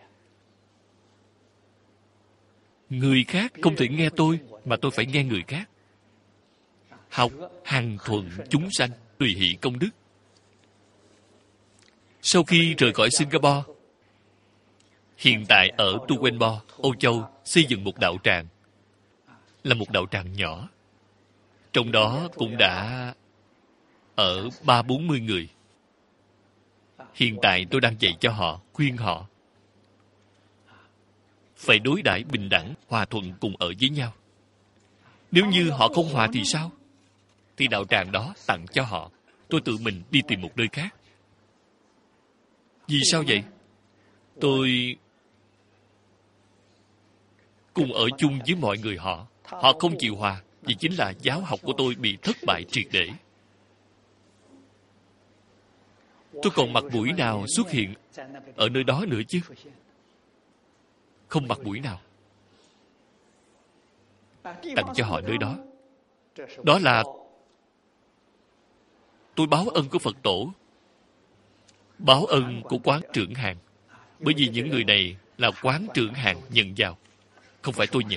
Người khác không thể nghe tôi, mà tôi phải nghe người khác. Học hằng thuận chúng sanh, tùy hỷ công đức. Sau khi rời khỏi Singapore, hiện tại ở Tu Quen Bo, Âu Châu, xây dựng một đạo tràng. Là một đạo tràng nhỏ. Trong đó cũng đã ở ba bốn mươi người. Hiện tại tôi đang dạy cho họ, khuyên họ phải đối đãi bình đẳng, hòa thuận cùng ở với nhau. Nếu như họ không hòa thì sao? Thì đạo tràng đó tặng cho họ. Tôi tự mình đi tìm một nơi khác. Vì sao vậy? Tôi cùng ở chung với mọi người họ. Họ không chịu hòa, vì chính là giáo học của tôi bị thất bại triệt để. Tôi còn mặt mũi nào xuất hiện ở nơi đó nữa chứ? Không mặt mũi nào. Tặng cho họ nơi đó. Đó là tôi báo ân của Phật Tổ, báo ân của quán trưởng hàng. Bởi vì những người này là quán trưởng hàng nhận vào, không phải tôi nhận.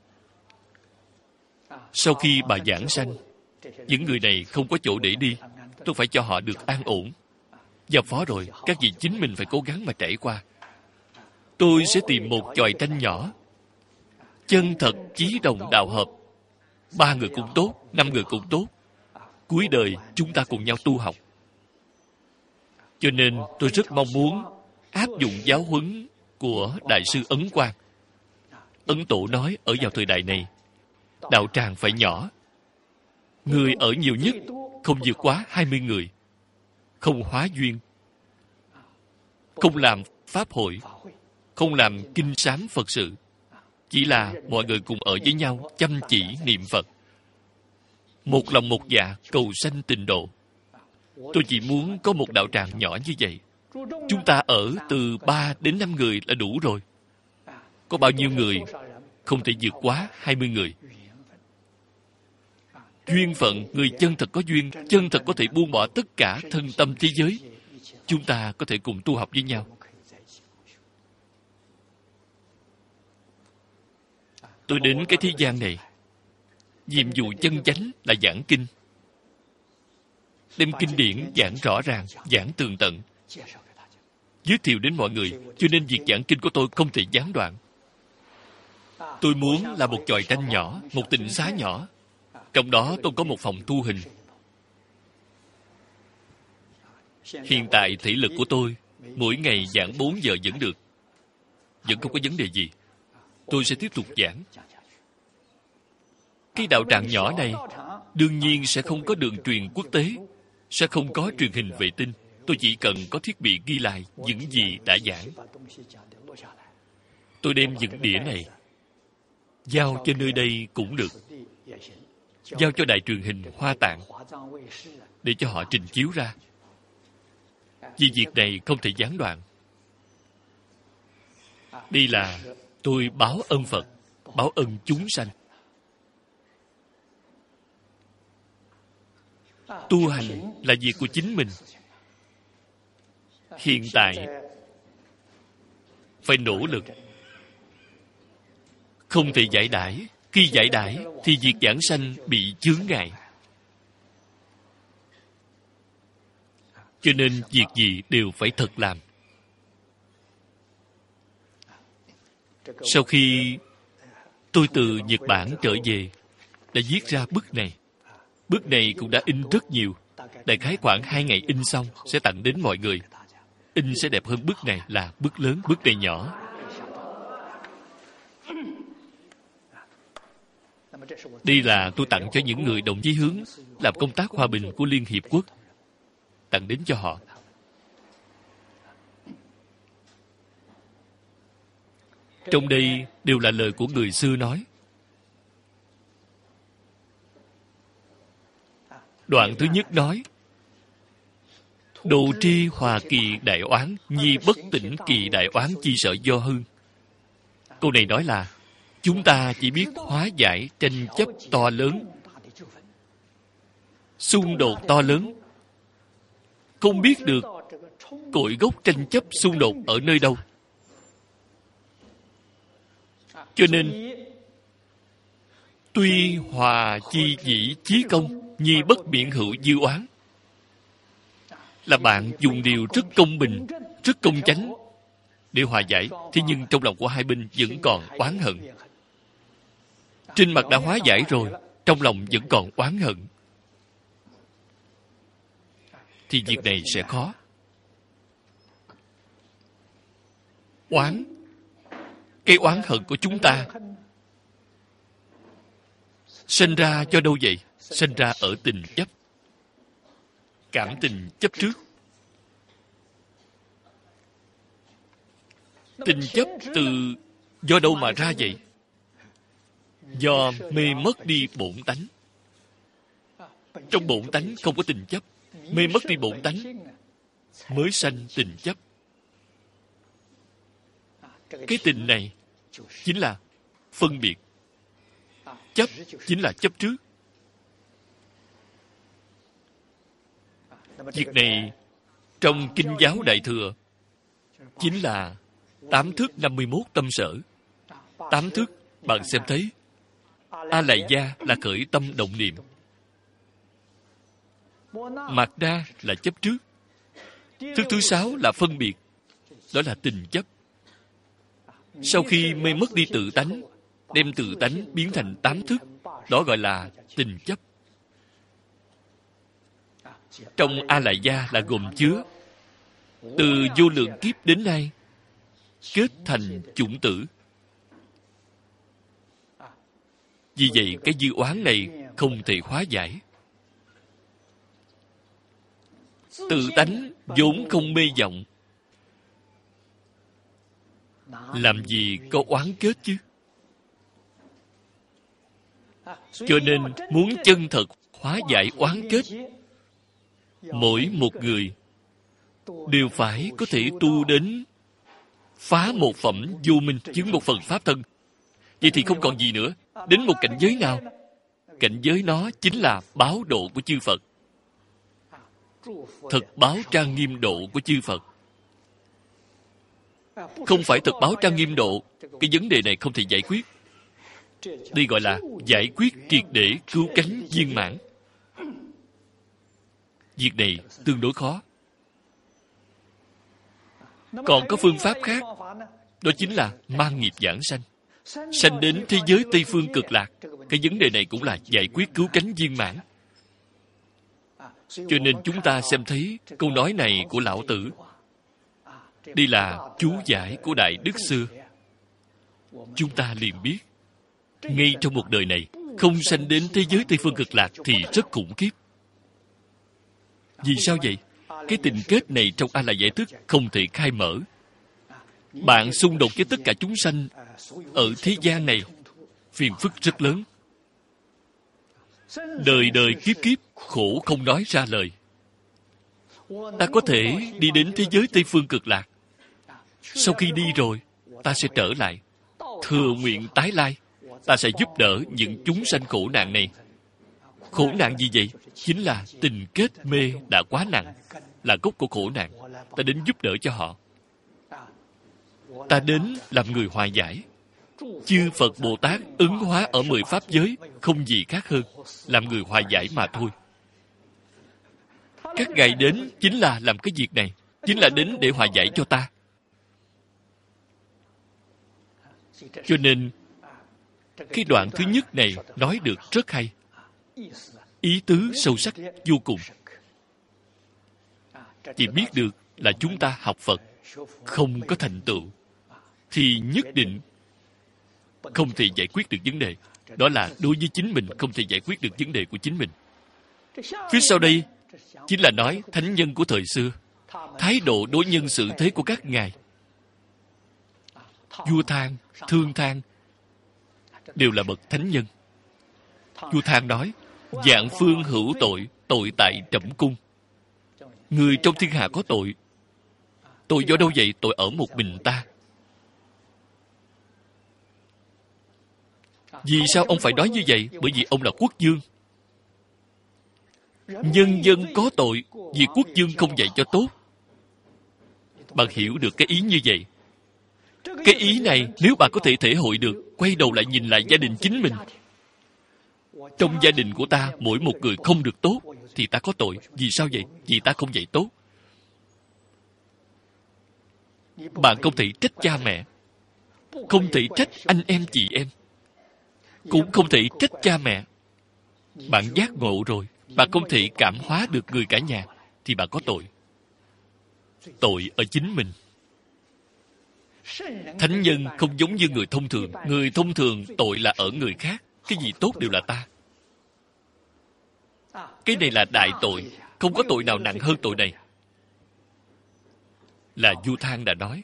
Sau khi bà giảng sanh, những người này không có chỗ để đi, tôi phải cho họ được an ổn. Giao phó rồi, các vị chính mình phải cố gắng mà trải qua. Tôi sẽ tìm một chòi tranh nhỏ, chân thật chí đồng đạo hợp. Ba người cũng tốt, năm người cũng tốt. Cuối đời chúng ta cùng nhau tu học. Cho nên tôi rất mong muốn áp dụng giáo huấn của Đại sư Ấn Quang. Ấn Tổ nói ở vào thời đại này, đạo tràng phải nhỏ. Người ở nhiều nhất không vượt quá hai mươi người. Không hóa duyên. Không làm pháp hội. Không làm kinh sám Phật sự. Chỉ là mọi người cùng ở với nhau, chăm chỉ niệm Phật. Một lòng một dạ cầu sanh tịnh độ. Tôi chỉ muốn có một đạo tràng nhỏ như vậy. Chúng ta ở từ ba đến năm người là đủ rồi. Có bao nhiêu người không thể vượt quá hai mươi người. Duyên phận, người chân thật có duyên, chân thật có thể buông bỏ tất cả thân tâm thế giới, chúng ta có thể cùng tu học với nhau. Tôi đến cái thế gian này, nhiệm vụ chân chánh là giảng kinh. Đem kinh điển giảng rõ ràng, giảng tường tận, giới thiệu đến mọi người. Cho nên việc giảng kinh của tôi không thể gián đoạn. Tôi muốn là một chòi tranh nhỏ, một tịnh xá nhỏ. Trong đó tôi có một phòng thu hình. Hiện tại thể lực của tôi mỗi ngày giảng bốn giờ vẫn được, vẫn không có vấn đề gì. Tôi sẽ tiếp tục giảng. Cái đạo tràng nhỏ này đương nhiên sẽ không có đường truyền quốc tế, sẽ không có truyền hình vệ tinh. Tôi chỉ cần có thiết bị ghi lại những gì đã giảng. Tôi đem những đĩa này giao cho nơi đây cũng được, giao cho đài truyền hình Hoa Tạng để cho họ trình chiếu ra. Vì việc này không thể gián đoạn. Đây là tôi báo ân Phật, báo ân chúng sanh. Tu hành là việc của chính mình. Hiện tại phải nỗ lực, không thể giải đãi. Khi giải đãi thì việc giảng sanh bị chướng ngại. Cho nên việc gì đều phải thật làm. Sau khi tôi từ Nhật Bản trở về, đã viết ra bức này. Bức này cũng đã in rất nhiều. Đại khái khoảng hai ngày in xong, sẽ tặng đến mọi người. In sẽ đẹp hơn bức này là bức lớn, bức này nhỏ. Đây là tôi tặng cho những người đồng chí hướng làm công tác hòa bình của Liên Hiệp Quốc. Tặng đến cho họ. Trong đây đều là lời của người xưa nói. Đoạn thứ nhất nói: Độ tri hòa kỳ đại oán, nhi bất tỉnh kỳ đại oán chi sợ do hư. Câu này nói là chúng ta chỉ biết hóa giải tranh chấp to lớn, xung đột to lớn, không biết được cội gốc tranh chấp xung đột ở nơi đâu. Cho nên tuy hòa chi dĩ chí công, nhi bất biện hữu dư oán, là bạn dùng điều rất công bình, rất công chánh để hòa giải. Thế nhưng trong lòng của hai bên vẫn còn oán hận. Trên mặt đã hóa giải rồi, trong lòng vẫn còn oán hận, thì việc này sẽ khó. Oán, cái oán hận của chúng ta sinh ra cho đâu vậy? Sinh ra ở tình chấp, cảm tình chấp trước. Tình chấp từ do đâu mà ra vậy? Do mê mất đi bổn tánh. Trong bổn tánh không có tình chấp, mê mất đi bổn tánh mới sanh tình chấp. Cái tình này chính là phân biệt, chấp chính là chấp trước. Việc này trong Kinh giáo Đại Thừa chính là tám thức năm mươi mốt tâm sở. Tám thức bạn xem thấy, A Lại Gia là khởi tâm động niệm, Mạt Đa là chấp trước, thức thứ sáu là phân biệt, đó là tình chấp. Sau khi mê mất đi tự tánh, đem tự tánh biến thành tám thức, đó gọi là tình chấp. Trong A Lại Gia là gồm chứa từ vô lượng kiếp đến nay kết thành chủng tử. Vì vậy cái dư oán này không thể hóa giải. Tự tánh vốn không mê vọng, làm gì có oán kết chứ? Cho nên muốn chân thật hóa giải oán kết, mỗi một người đều phải có thể tu đến phá một phẩm vô minh, chứng một phần pháp thân. Vậy thì không còn gì nữa. Đến một cảnh giới nào? Cảnh giới nó chính là báo độ của chư Phật. thật báo trang nghiêm độ của chư Phật. Không phải thật báo trang nghiêm độ, cái vấn đề này không thể giải quyết. Đây gọi là giải quyết triệt để cứu cánh viên mãn. Việc này tương đối khó. Còn có phương pháp khác, đó chính là mang nghiệp giảng sanh, sanh đến thế giới Tây Phương Cực Lạc. Cái vấn đề này cũng là giải quyết cứu cánh viên mãn. Cho nên chúng ta xem thấy câu nói này của Lão Tử. Đây là chú giải của Đại Đức xưa. Chúng ta liền biết, ngay trong một đời này, không sanh đến thế giới Tây Phương Cực Lạc thì rất khủng khiếp. Vì sao vậy? Cái tình kết này trong A Lại Giải Thức không thể khai mở. Bạn xung đột với tất cả chúng sanh ở thế gian này, phiền phức rất lớn. Đời đời kiếp kiếp, khổ không nói ra lời. Ta có thể đi đến thế giới Tây Phương Cực Lạc. Sau khi đi rồi, ta sẽ trở lại, thừa nguyện tái lai. Ta sẽ giúp đỡ những chúng sanh khổ nạn này. Khổ nạn gì vậy? Chính là tình kết mê đã quá nặng, là gốc của khổ nạn. Ta đến giúp đỡ cho họ. Ta đến làm người hòa giải. Chư Phật Bồ Tát ứng hóa ở mười pháp giới, không gì khác hơn, làm người hòa giải mà thôi. Các ngài đến chính là làm cái việc này, chính là đến để hòa giải cho ta. Cho nên, cái đoạn thứ nhất này nói được rất hay. Ý tứ sâu sắc vô cùng. Chỉ biết được là chúng ta học Phật, không có thành tựu, thì nhất định không thể giải quyết được vấn đề. Đó là đối với chính mình không thể giải quyết được vấn đề của chính mình. Phía sau đây chính là nói thánh nhân của thời xưa, thái độ đối nhân xử thế của các ngài. Vua Thang, Thương Thang đều là bậc thánh nhân. Vua Thang nói, vạn phương hữu tội, tội tại trẫm cung. Người trong thiên hạ có tội. Tội do đâu vậy? Tội ở một mình ta. Vì sao ông phải nói như vậy? Bởi vì ông là quốc vương. Nhân dân có tội vì quốc vương không dạy cho tốt. Bạn hiểu được cái ý như vậy. Cái ý này nếu bạn có thể thể hội được, quay đầu lại nhìn lại gia đình chính mình. Trong gia đình của ta, mỗi một người không được tốt, thì ta có tội. Vì sao vậy? Vì ta không dạy tốt. Bạn không thể trách cha mẹ, không thể trách anh em chị em, cũng không thể trách cha mẹ. Bạn giác ngộ rồi, bạn không thể cảm hóa được người cả nhà, thì bạn có tội. Tội ở chính mình. Thánh nhân không giống như người thông thường. Người thông thường tội là ở người khác. Cái gì tốt đều là ta. Cái này là đại tội. Không có tội nào nặng hơn tội này. Là Vua Thang đã nói.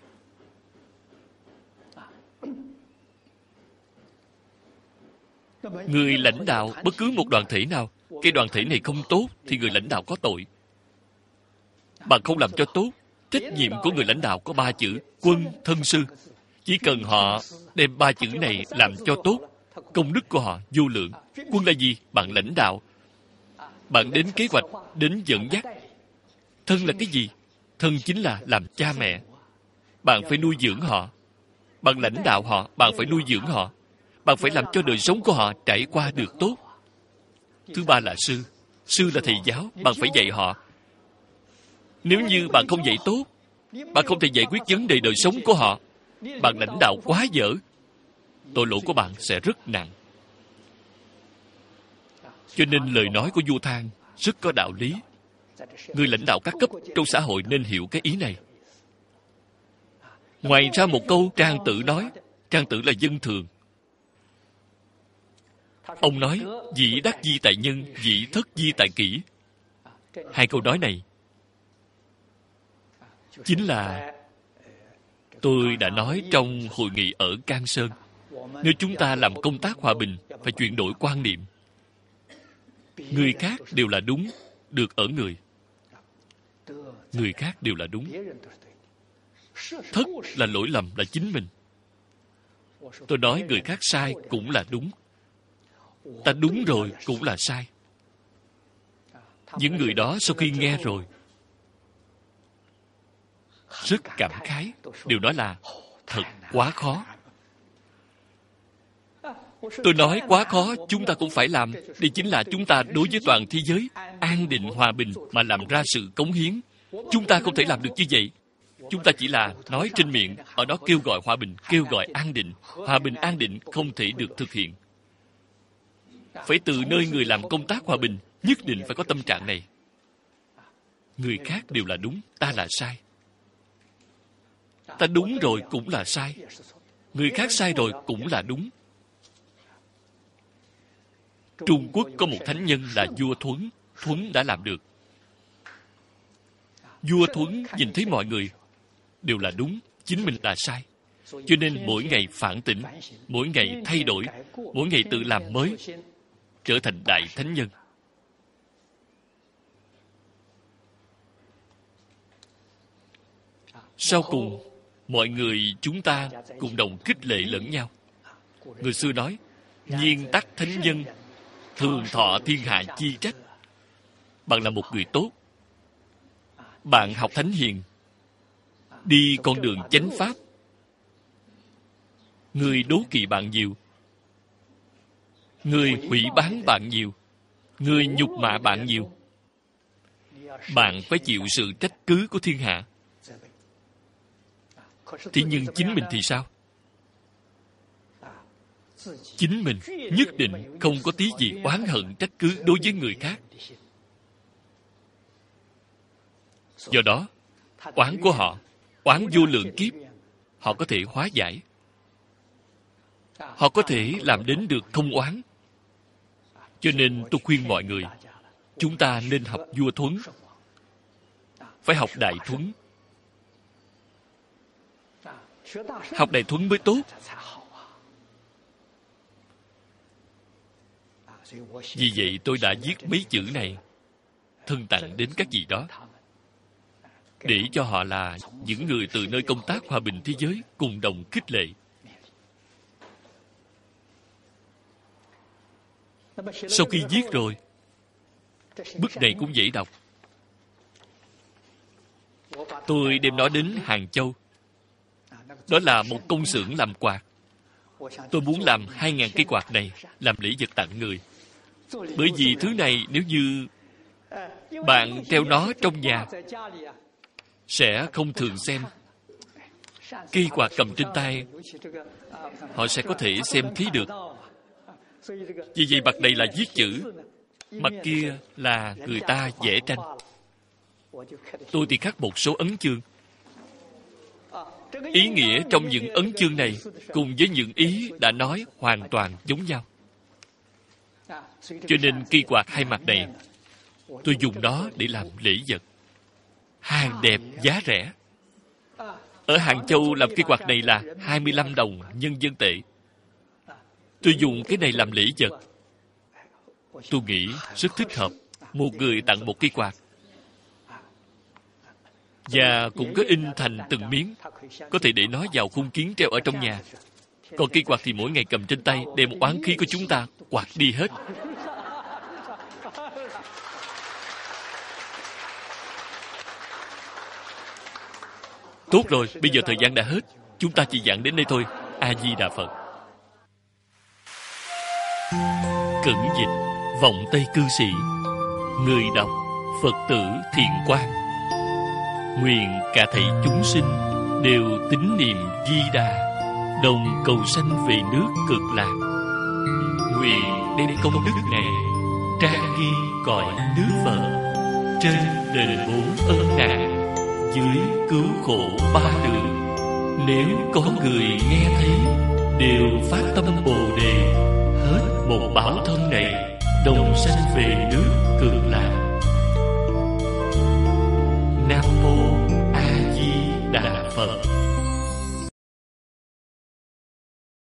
Người lãnh đạo bất cứ một đoàn thể nào, cái đoàn thể này không tốt thì người lãnh đạo có tội. Bạn không làm cho tốt, trách nhiệm của người lãnh đạo có ba chữ: quân, thân, sư. Chỉ cần họ đem ba chữ này làm cho tốt, công đức của họ vô lượng. Quân là gì? Bạn lãnh đạo. Bạn đến kế hoạch, đến dẫn dắt. Thân là cái gì? Thân chính là làm cha mẹ. Bạn phải nuôi dưỡng họ. Bạn lãnh đạo họ, bạn phải nuôi dưỡng họ. Bạn phải làm cho đời sống của họ trải qua được tốt. Thứ ba là sư. Sư là thầy giáo, bạn phải dạy họ. Nếu như bạn không dạy tốt, bạn không thể giải quyết vấn đề đời sống của họ. Bạn lãnh đạo quá dở, tội lỗi của bạn sẽ rất nặng. Cho nên lời nói của Vua Thang rất có đạo lý. Người lãnh đạo các cấp trong xã hội nên hiểu cái ý này. Ngoài ra một câu Trang Tử nói, Trang Tử là dân thường. Ông nói, dĩ đắc di tại nhân, dĩ thất di tại kỷ. Hai câu nói này chính là tôi đã nói trong hội nghị ở Cang Sơn. Nếu chúng ta làm công tác hòa bình, phải chuyển đổi quan niệm. Người khác đều là đúng, được ở người. Người khác đều là đúng. Thất là lỗi lầm, là chính mình. Tôi nói người khác sai cũng là đúng. Ta đúng rồi cũng là sai. Những người đó sau khi nghe rồi, rất cảm khái, đều nói là thật quá khó. Tôi nói quá khó, chúng ta cũng phải làm. Đây chính là chúng ta đối với toàn thế giới an định hòa bình mà làm ra sự cống hiến. Chúng ta không thể làm được như vậy. Chúng ta chỉ là nói trên miệng, ở đó kêu gọi hòa bình, kêu gọi an định. Hòa bình an định không thể được thực hiện. Phải từ nơi người làm công tác hòa bình, nhất định phải có tâm trạng này. Người khác đều là đúng, ta là sai. Ta đúng rồi cũng là sai. Người khác sai rồi cũng là đúng. Trung Quốc có một thánh nhân là vua Thuấn. Thuấn đã làm được. Vua Thuấn nhìn thấy mọi người đều là đúng, chính mình là sai. Cho nên mỗi ngày phản tỉnh, mỗi ngày thay đổi, mỗi ngày tự làm mới, trở thành đại thánh nhân. Sau cùng, mọi người chúng ta cùng đồng khích lệ lẫn nhau. Người xưa nói, nhiên tắc thánh nhân, thường thọ thiên hạ chi trách. Bạn là một người tốt. Bạn học thánh hiền, đi con đường chánh pháp. Người đố kỵ bạn nhiều, người hủy bán bạn nhiều, người nhục mạ bạn nhiều. Bạn phải chịu sự trách cứ của thiên hạ. Thế nhưng chính mình thì sao? Chính mình nhất định không có tí gì oán hận trách cứ đối với người khác. Do đó, oán của họ, oán vô lượng kiếp, họ có thể hóa giải. Họ có thể làm đến được không oán. Cho nên tôi khuyên mọi người, chúng ta nên học vua Thuấn. Phải học Đại Thuấn. Học Đại Thuấn mới tốt. Vì vậy tôi đã viết mấy chữ này, thân tặng đến các vị đó, để cho họ là những người từ nơi công tác hòa bình thế giới cùng đồng khích lệ. Sau khi viết rồi, bức này cũng dễ đọc. Tôi đem nó đến Hàng Châu. Đó là một công xưởng làm quạt. Tôi muốn làm hai ngàn cây quạt này làm lễ vật tặng người. Bởi vì thứ này nếu như bạn treo nó trong nhà sẽ không thường xem. Cây quạt cầm trên tay họ sẽ có thể xem thấy được. Vì vậy mặt này là viết chữ, mặt kia là người ta vẽ tranh. Tôi thì khắc một số ấn chương. Ý nghĩa trong những ấn chương này cùng với những ý đã nói hoàn toàn giống nhau. Cho nên cây quạt hai mặt này tôi dùng nó để làm lễ vật. Hàng đẹp giá rẻ. Ở Hàng Châu làm cây quạt này là hai mươi lăm đồng nhân dân tệ. Tôi dùng cái này làm lễ vật. Tôi nghĩ rất thích hợp. Một người tặng một cây quạt, và cũng có in thành từng miếng, có thể để nó vào khung kiến treo ở trong nhà. Còn cây quạt thì mỗi ngày cầm trên tay, đem oán khí của chúng ta quạt đi hết. Tốt rồi, bây giờ thời gian đã hết. Chúng ta chỉ giảng đến đây thôi. A-di-đà Phật. Cẩn dịch vọng Tây cư sĩ. Người đọc Phật tử Thiện Quang. Nguyện cả thảy chúng sinh đều tín niệm Di Đà, đồng cầu sanh về nước Cực Lạc. Nguyện đem công đức này trang ghi cõi nước Phật, trên đền bốn ân nạn, dưới cứu khổ ba đường. Nếu có người nghe thấy đều phát tâm Bồ Đề, hết một báo thân này đồng sanh về nước Cực Lạc.